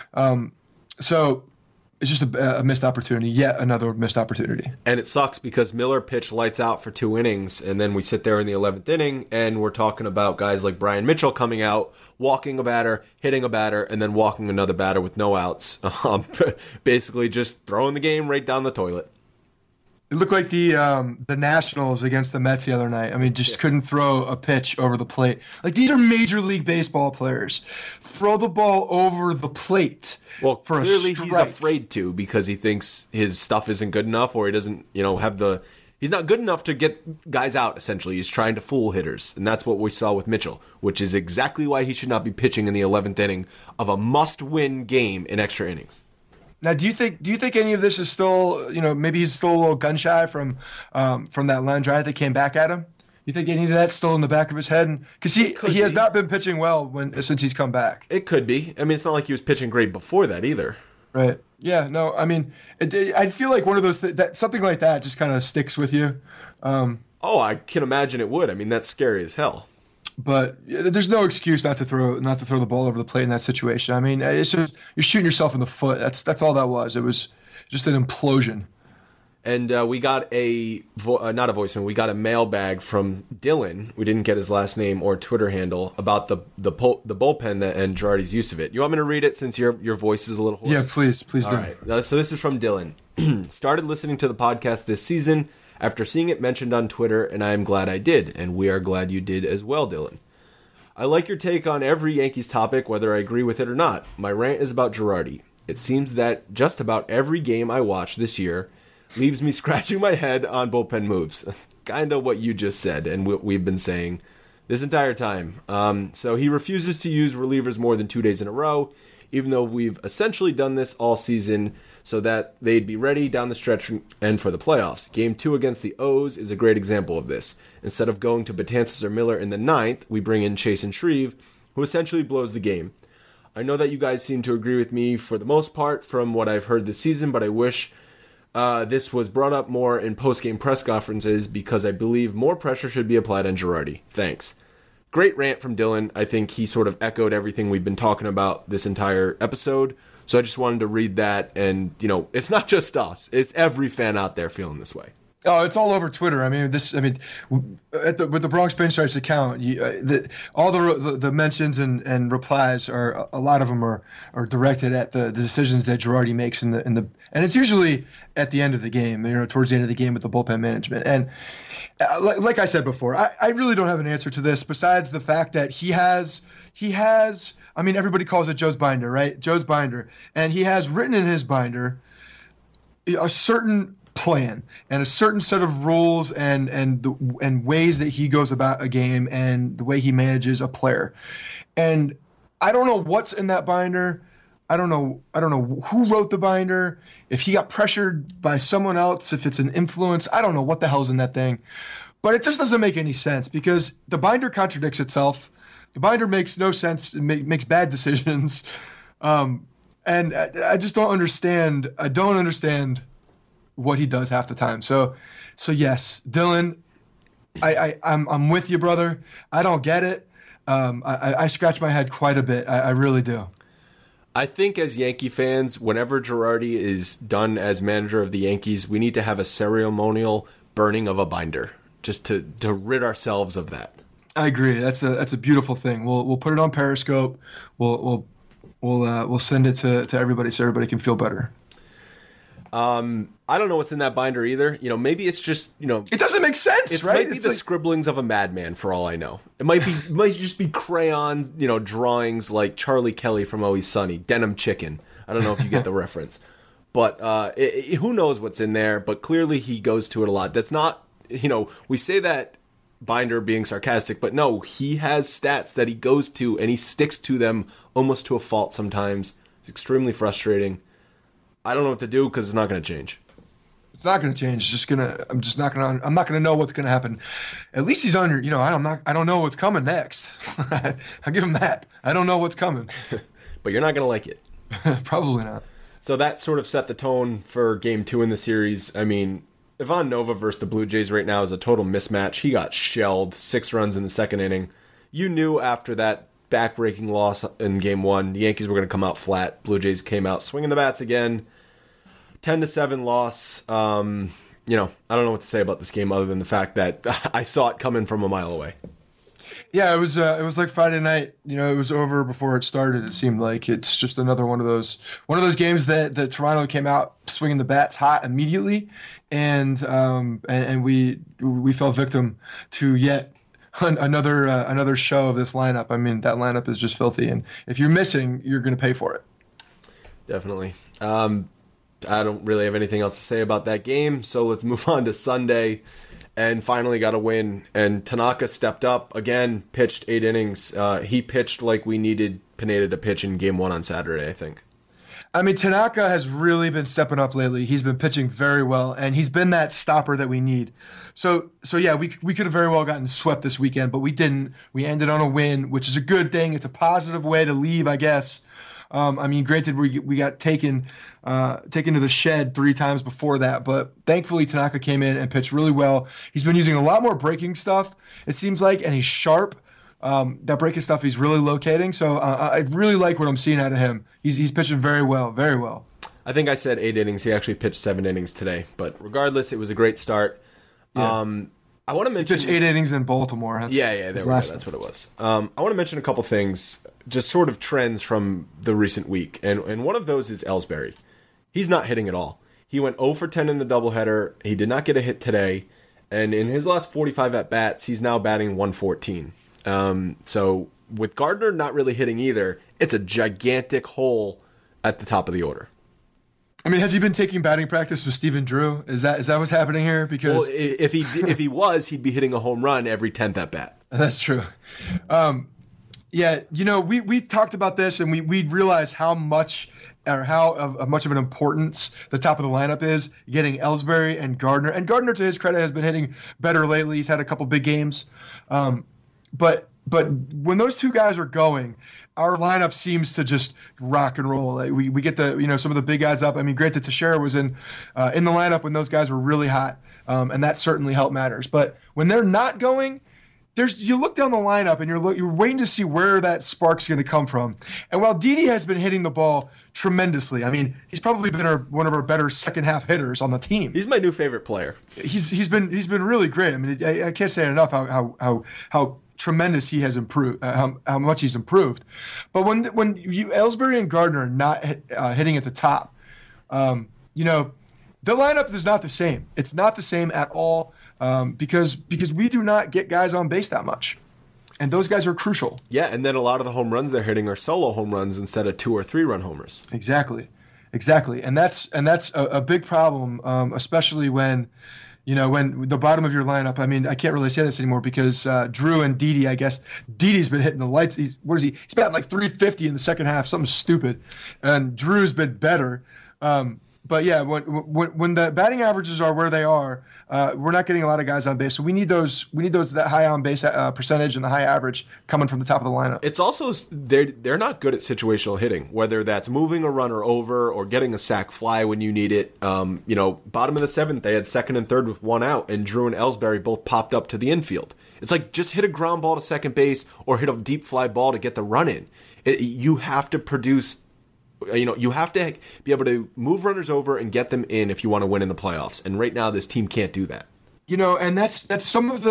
So it's just a missed opportunity, yet another missed opportunity. And it sucks because Miller pitched lights out for 2 innings, and then we sit there in the 11th inning, and we're talking about guys like Brian Mitchell coming out, walking a batter, hitting a batter, and then walking another batter with no outs. Basically just throwing the game right down the toilet. It looked like the Nationals against the Mets the other night. I mean, just couldn't throw a pitch over the plate. Like, these are Major League Baseball players. Throw the ball over the plate. Well, for clearly a strike. He's afraid to because he thinks his stuff isn't good enough, or he doesn't, have the. He's not good enough to get guys out. Essentially, he's trying to fool hitters, and that's what we saw with Mitchell, which is exactly why he should not be pitching in the 11th inning of a must-win game in extra innings. Now, do you think any of this is still, maybe he's still a little gun shy from that line drive that came back at him? You think any of that's still in the back of his head? Because he has not been pitching well since he's come back. It could be. I mean, it's not like he was pitching great before that either. Right. Yeah. No. I mean, I feel like one of those that something like that just kind of sticks with you. I can imagine it would. I mean, that's scary as hell. But there's no excuse not to throw the ball over the plate in that situation. I mean, it's just you're shooting yourself in the foot. That's all that was. It was just an implosion. And we got not a voicemail. We got a mailbag from Dylan. We didn't get his last name or Twitter handle about the bullpen and Girardi's use of it. You want me to read it since your voice is a little hoarse? Yeah, please do. All right. So this is from Dylan. Started listening to the podcast this season after seeing it mentioned on Twitter, and I am glad I did, and we are glad you did as well, Dylan. I like your take on every Yankees topic, whether I agree with it or not. My rant is about Girardi. It seems that just about every game I watched this year leaves me scratching my head on bullpen moves. Kind of what you just said and what we've been saying this entire time. So he refuses to use relievers more than 2 days in a row, even though we've essentially done this all season so that they'd be ready down the stretch and for the playoffs. Game 2 against the O's is a great example of this. Instead of going to Betances or Miller in the 9th, we bring in Chase and Shreve, who essentially blows the game. I know that you guys seem to agree with me for the most part from what I've heard this season, but I wish this was brought up more in post-game press conferences because I believe more pressure should be applied on Girardi. Thanks. Great rant from Dylan. I think he sort of echoed everything we've been talking about this entire episode. So I just wanted to read that. And, it's not just us. It's every fan out there feeling this way. Oh, it's all over Twitter. I mean, with the Bronx Pinstripes account, all the mentions and replies are a lot of them are directed at the decisions that Girardi makes and it's usually at the end of the game, towards the end of the game with the bullpen management. And like I said before, I really don't have an answer to this besides the fact that he has. I mean, everybody calls it Joe's binder, right? Joe's binder, and he has written in his binder a certain plan and a certain set of rules and ways that he goes about a game and the way he manages a player. And I don't know what's in that binder. I don't know who wrote the binder, if he got pressured by someone else, if it's an influence. I don't know what the hell's in that thing. But it just doesn't make any sense because the binder contradicts itself. The binder makes no sense. It makes bad decisions. And I just don't understand. I don't understand what he does half the time. So yes, Dylan, I'm with you, brother. I don't get it. I scratch my head quite a bit. I really do. I think as Yankee fans, whenever Girardi is done as manager of the Yankees, we need to have a ceremonial burning of a binder just to rid ourselves of that. I agree. That's a beautiful thing. We'll put it on Periscope. We'll send it to everybody so everybody can feel better. I don't know what's in that binder either. Maybe it's just, it doesn't make sense, it right? Might be the scribblings of a madman for all I know. It might just be crayon, drawings like Charlie Kelly from Always Sunny, Denim Chicken. I don't know if you get the reference. But who knows what's in there, but clearly he goes to it a lot. That's not, we say that binder being sarcastic, but no, he has stats that he goes to and he sticks to them almost to a fault sometimes. It's extremely frustrating. I don't know what to do because it's not going to change. It's not going to change. I'm not going to know what's going to happen. At least he's on your, I don't know what's coming next. I'll give him that. I don't know what's coming. But you're not going to like it. Probably not. So that sort of set the tone for game 2 in the series. I mean, Ivan Nova versus the Blue Jays right now is a total mismatch. He got shelled, 6 runs in the second inning. You knew after that back-breaking loss in game 1, the Yankees were going to come out flat. Blue Jays came out swinging the bats again. 10-7 loss. I don't know what to say about this game other than the fact that I saw it coming from a mile away. Yeah, it was like Friday night. It was over before it started. It seemed like it's just another one of those games that Toronto came out swinging the bats hot immediately, and we fell victim to yet another show of this lineup. I mean, that lineup is just filthy, and if you're missing, you're going to pay for it. Definitely. I don't really have anything else to say about that game, so let's move on to Sunday. And finally got a win. And Tanaka stepped up again, pitched 8 innings. He pitched like we needed Pineda to pitch in game 1 on Saturday, I think. I mean, Tanaka has really been stepping up lately. He's been pitching very well, and he's been that stopper that we need. So yeah, we could have very well gotten swept this weekend, but we didn't. We ended on a win, which is a good thing. It's a positive way to leave, I guess. I mean, granted, we got taken to the shed 3 times before that, but thankfully Tanaka came in and pitched really well. He's been using a lot more breaking stuff, it seems like, and he's sharp. That breaking stuff he's really locating, so I really like what I'm seeing out of him. He's pitching very well, very well. I think I said 8 innings. He actually pitched 7 innings today, but regardless, it was a great start. Yeah. I want to mention... He pitched 8 innings in Baltimore. There we go. That's what it was. I want to mention a couple things, just sort of trends from the recent week, and one of those is Ellsbury. He's not hitting at all. He went 0 for 10 in the doubleheader. He did not get a hit today, and in his last 45 at-bats, he's now batting 114. So with Gardner not really hitting either, it's a gigantic hole at the top of the order. I mean, has he been taking batting practice with Stephen Drew? Is that what's happening here? Because if he was, he'd be hitting a home run every 10th at bat. That's true. Yeah, we talked about this, and we realized how much of an importance the top of the lineup is, getting Ellsbury and Gardner. And Gardner, to his credit, has been hitting better lately. He's had a couple big games. But when those two guys are going, our lineup seems to just rock and roll. Like we get some of the big guys up. I mean, granted, Teixeira was in the lineup when those guys were really hot, and that certainly helped matters. But when they're not going, you look down the lineup and you're waiting to see where that spark's going to come from. And while Didi has been hitting the ball tremendously, I mean, he's probably been one of our better second half hitters on the team. He's my new favorite player. He's been really great. I mean, I can't say enough how tremendous he has improved, how much he's improved. But when Ellsbury and Gardner are not hitting at the top, the lineup is not the same. It's not the same at all because we do not get guys on base that much, and those guys are crucial. Yeah, and then a lot of the home runs they're hitting are solo home runs instead of 2 or 3 run homers. Exactly, and that's a big problem, especially when. When the bottom of your lineup, I mean, I can't really say this anymore because Drew and Didi, I guess, Didi's been hitting the lights. He's batting like 350 in the second half, something stupid. And Drew's been better. But yeah, when the batting averages are where they are, we're not getting a lot of guys on base. So we need that high on base percentage and the high average coming from the top of the lineup. It's also they're not good at situational hitting, whether that's moving a runner over or getting a sac fly when you need it. Bottom of the 7th, they had second and third with 1 out, and Drew and Ellsbury both popped up to the infield. It's like just hit a ground ball to second base or hit a deep fly ball to get the run in. You have to produce. You have to be able to move runners over and get them in if you want to win in the playoffs. And right now, this team can't do that. And that's one of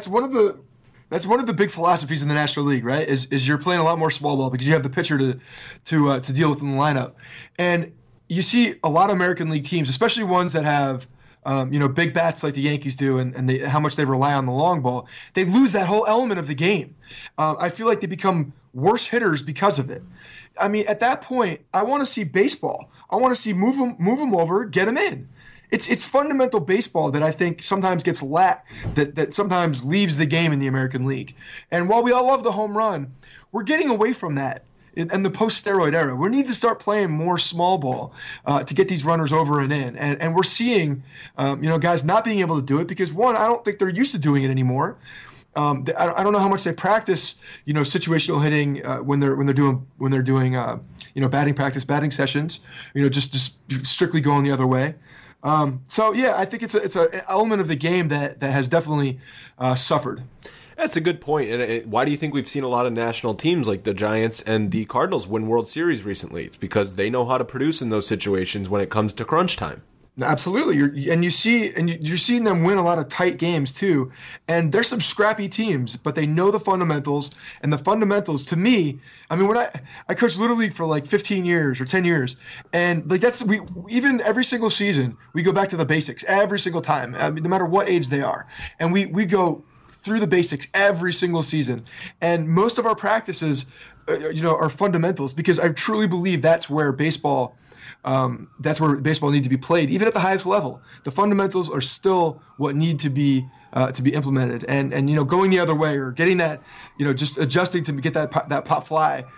the big philosophies in the National League, right? Is you're playing a lot more small ball because you have the pitcher to deal with in the lineup, and you see a lot of American League teams, especially ones that have big bats like the Yankees do, and how much they rely on the long ball. They lose that whole element of the game. I feel like they become worse hitters because of it. I mean, at that point, I want to see baseball. I want to see move them over, get them in. It's fundamental baseball that I think sometimes gets that sometimes leaves the game in the American League. And while we all love the home run, we're getting away from that in the post-steroid era. We need to start playing more small ball to get these runners over and in. And we're seeing guys not being able to do it because, one, I don't think they're used to doing it anymore. I don't know how much they practice, situational hitting when they're doing batting practice, batting sessions, just strictly going the other way. So yeah, I think it's an element of the game that has definitely suffered. That's a good point. And why do you think we've seen a lot of national teams like the Giants and the Cardinals win World Series recently? It's because they know how to produce in those situations when it comes to crunch time. Absolutely, you're seeing them win a lot of tight games too, and there's some scrappy teams, but they know the fundamentals. And the fundamentals, to me, I mean, when I coached Little League for like 15 years or 10 years, and like even every single season we go back to the basics every single time, I mean, no matter what age they are, and we go through the basics every single season, and most of our practices, are fundamentals because I truly believe that's where baseball needs to be played, even at the highest level. The fundamentals are still what need to be implemented, and going the other way or getting that, just adjusting to get that pop fly,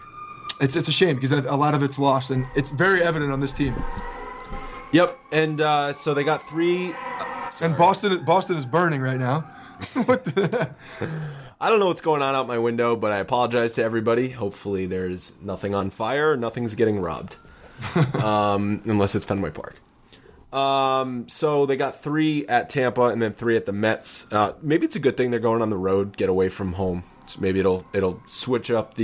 it's a shame because a lot of it's lost, and it's very evident on this team. Yep, and so they got 3. And Boston is burning right now. What the? I don't know what's going on out my window, but I apologize to everybody. Hopefully there's nothing on fire, nothing's getting robbed, unless it's Fenway Park. So they got 3 at Tampa and then 3 at the Mets. Maybe it's a good thing they're going on the road, get away from home. So maybe it'll switch up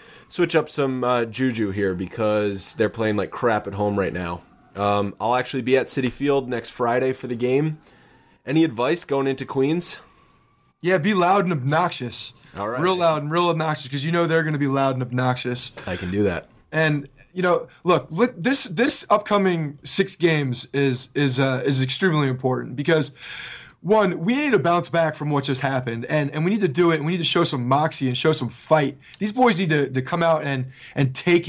some juju here because they're playing like crap at home right now. I'll actually be at Citi Field next Friday for the game. Any advice going into Queens? Yeah, be loud and obnoxious. All right. Real loud and real obnoxious because you know they're going to be loud and obnoxious. I can do that. And look, this upcoming 6 games is extremely important because, one, we need to bounce back from what just happened, and we need to do it, and we need to show some moxie and show some fight. These boys need to come out and take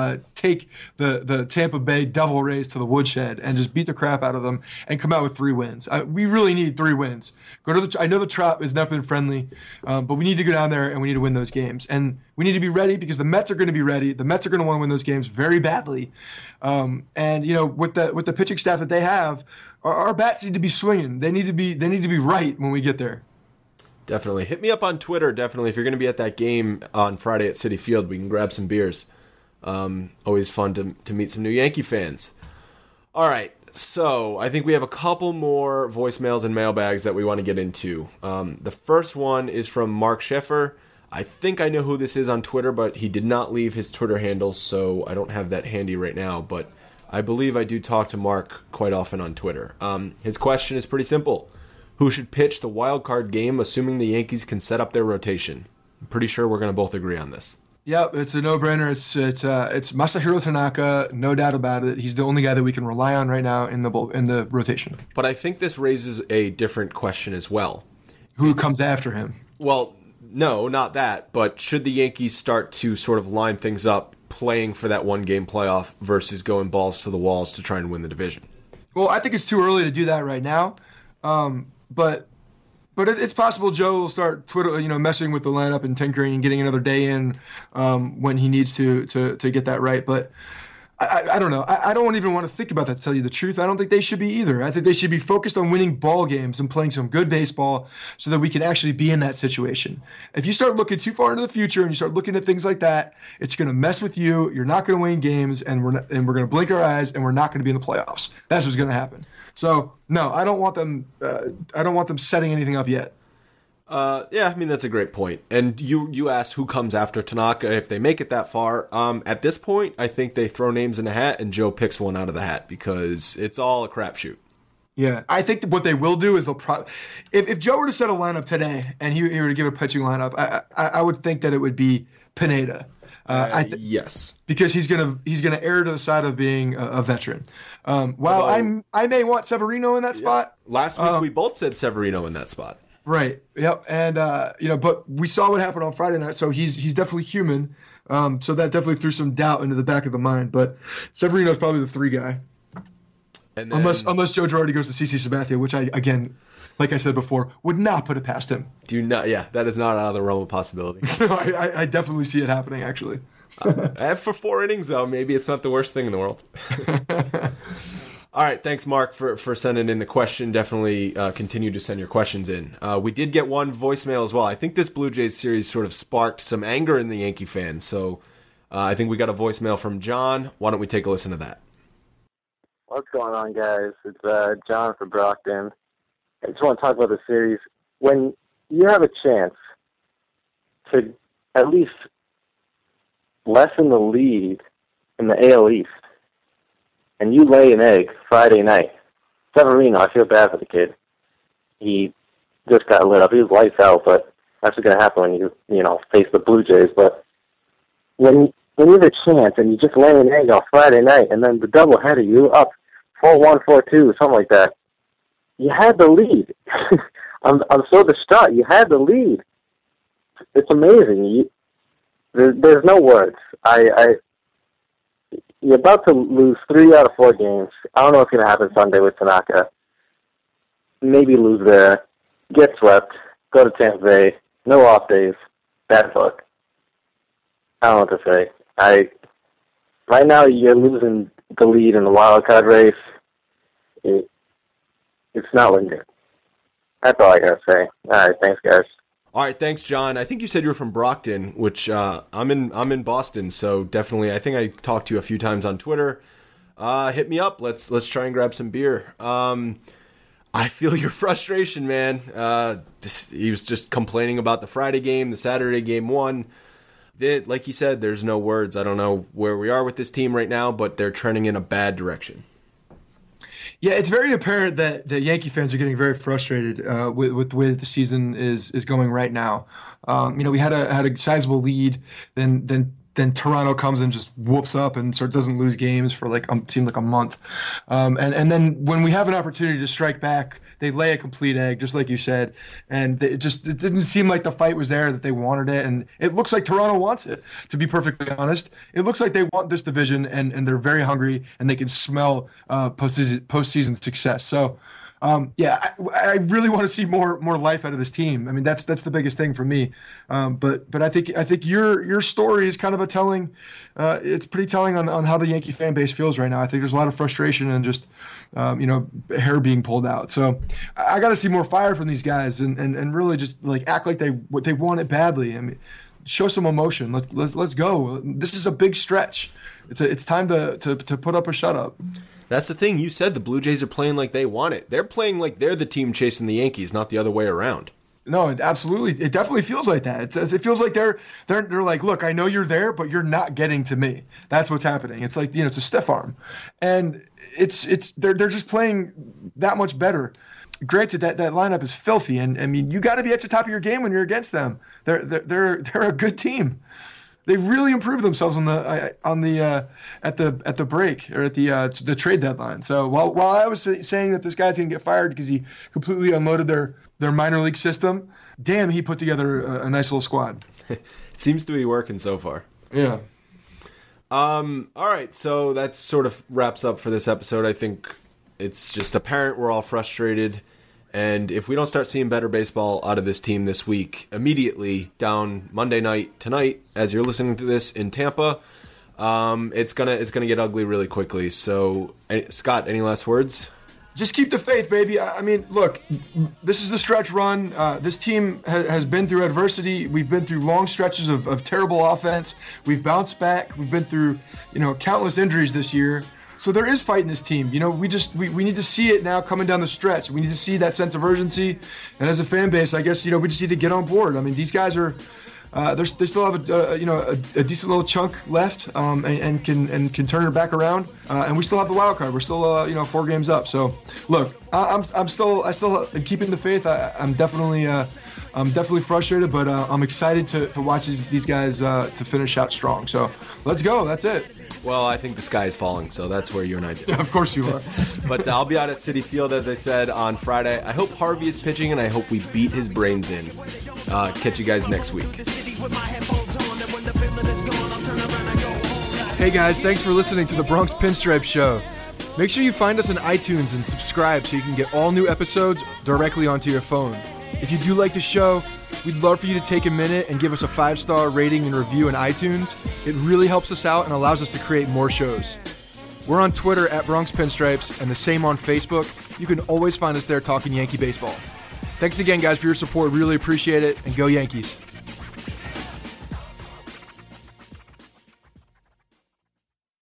the Tampa Bay Devil Rays to the woodshed and just beat the crap out of them and come out with 3 wins. We really need 3 wins. I know the Trop has not been friendly, but we need to go down there and we need to win those games. And we need to be ready because the Mets are going to be ready. The Mets are going to want to win those games very badly. And with the pitching staff that they have, our bats need to be swinging. They need to be right when we get there. Definitely. Hit me up on Twitter, definitely. If you're going to be at that game on Friday at Citi Field, we can grab some beers. Always fun to meet some new Yankee fans. All right, so I think we have a couple more voicemails and mailbags that we want to get into. The first one is from Mark Sheffer. I think I know who this is on Twitter, but he did not leave his Twitter handle, so I don't have that handy right now, but I believe I do talk to Mark quite often on Twitter. His question is pretty simple. Who should pitch the wild card game, assuming the Yankees can set up their rotation? I'm pretty sure we're going to both agree on this. Yep, it's a no-brainer. It's Masahiro Tanaka, no doubt about it. He's the only guy that we can rely on right now in the rotation. But I think this raises a different question as well. Who comes after him? Well, no, not that. But should the Yankees start to sort of line things up, playing for that one-game playoff versus going balls to the walls to try and win the division? Well, I think it's too early to do that right now. But it's possible Joe will start messing with the lineup and tinkering and getting another day in when he needs to get that right. But I don't know. I don't even want to think about that, to tell you the truth. I don't think they should be either. I think they should be focused on winning ball games and playing some good baseball so that we can actually be in that situation. If you start looking too far into the future and you start looking at things like that, it's going to mess with you. You're not going to win games, and we're going to blink our eyes, and we're not going to be in the playoffs. That's what's going to happen. So no, I don't want them. I don't want them setting anything up yet. Yeah, I mean, that's a great point. And you asked who comes after Tanaka if they make it that far. At this point, I think they throw names in a hat and Joe picks one out of the hat because it's all a crapshoot. Yeah, I think that what they will do is if Joe were to set a lineup today and he were to give a pitching lineup, I would think that it would be Pineda. Yes, because he's gonna err to the side of being a veteran. While I may want Severino in that spot. Last week we both said Severino in that spot. Right. Yep. And but we saw what happened on Friday night, so he's definitely human. So that definitely threw some doubt into the back of the mind. But Severino's probably the 3 guy. And then, unless Joe Girardi goes to CC Sabathia, which I again, like I said before, would not put it past him. That is not out of the realm of possibility. I definitely see it happening, actually. For 4 innings, though, maybe it's not the worst thing in the world. All right, thanks, Mark, for sending in the question. Definitely continue to send your questions in. We did get one voicemail as well. I think this Blue Jays series sort of sparked some anger in the Yankee fans, so I think we got a voicemail from John. Why don't we take a listen to that? What's going on, guys? It's John from Brockton. I just want to talk about the series. When you have a chance to at least lessen the lead in the AL East, and you lay an egg Friday night, Severino, I feel bad for the kid. He just got lit up. He was lights out, but that's what's going to happen when you face the Blue Jays. But when you have a chance and you just lay an egg on Friday night, and then the doubleheader, you up 4-1, 4-2, something like that, you had the lead. I'm so distraught. You had the lead. It's amazing. There's no words. You're about to lose 3 out of 4 games. I don't know what's going to happen Sunday with Tanaka. Maybe lose there, get swept, go to Tampa Bay, no off days, bad luck. I don't know what to say. Right now you're losing the lead in the wild card race. It's not looking good. That's all I gotta say. All right, thanks, guys. All right, thanks, John. I think you said you were from Brockton, which I'm in Boston, so definitely. I think I talked to you a few times on Twitter. Hit me up. Let's try and grab some beer. I feel your frustration, man. He was just complaining about the Friday game, the Saturday game won. Like you said, there's no words. I don't know where we are with this team right now, but they're trending in a bad direction. Yeah, it's very apparent that Yankee fans are getting very frustrated with the way that the season is going right now. We had a sizable lead, then Toronto comes and just whoops up and sort of doesn't lose games for seemed like a month. And then when we have an opportunity to strike back, they lay a complete egg, just like you said. And it didn't seem like the fight was there, that they wanted it. And it looks like Toronto wants it, to be perfectly honest. It looks like they want this division, and they're very hungry, and they can smell postseason success. So, I really want to see more life out of this team. I mean, that's the biggest thing for me. But I think your story is kind of a telling. It's pretty telling on how the Yankee fan base feels right now. I think there's a lot of frustration and just hair being pulled out. So I got to see more fire from these guys and really just act like they want it badly. I mean, show some emotion. Let's go. This is a big stretch. It's time to put up or shut up. That's the thing. You said the Blue Jays are playing like they want it. They're playing like they're the team chasing the Yankees, not the other way around. No, absolutely. It definitely feels like that. It feels like they're like, look, I know you're there, but you're not getting to me. That's what's happening. It's like, it's a stiff arm, and they're just playing that much better. Granted, that lineup is filthy, and I mean, you got to be at the top of your game when you're against them. They're a good team. They really improved themselves at the break, or at the trade deadline. So while I was saying that this guy's gonna get fired because he completely unloaded their minor league system, damn, he put together a nice little squad. It seems to be working so far. Yeah. All right, so that sort of wraps up for this episode. I think it's just apparent we're all frustrated. And if we don't start seeing better baseball out of this team this week, immediately down Monday night tonight, as you're listening to this in Tampa, it's gonna get ugly really quickly. So, Scott, any last words? Just keep the faith, baby. I mean, look, this is the stretch run. This team has been through adversity. We've been through long stretches of terrible offense. We've bounced back. We've been through, countless injuries this year. So there is fight in this team. We need to see it now coming down the stretch. We need to see that sense of urgency. And as a fan base, I guess, we just need to get on board. I mean, these guys are, they still have a decent little chunk left, and can turn it back around. And we still have the wild card. We're still 4 games up. So look, I still am keeping the faith. I'm definitely frustrated, but I'm excited to watch these guys to finish out strong. So let's go. That's it. Well, I think the sky is falling, so that's where you and I do. Yeah, of course you are. But I'll be out at Citi Field, as I said, on Friday. I hope Harvey is pitching, and I hope we beat his brains in. Catch you guys next week. Hey guys, thanks for listening to the Bronx Pinstripe Show. Make sure you find us on iTunes and subscribe so you can get all new episodes directly onto your phone. If you do like the show, we'd love for you to take a minute and give us a 5-star rating and review in iTunes. It really helps us out and allows us to create more shows. We're on Twitter at Bronx Pinstripes and the same on Facebook. You can always find us there talking Yankee baseball. Thanks again, guys, for your support. Really appreciate it, and go Yankees.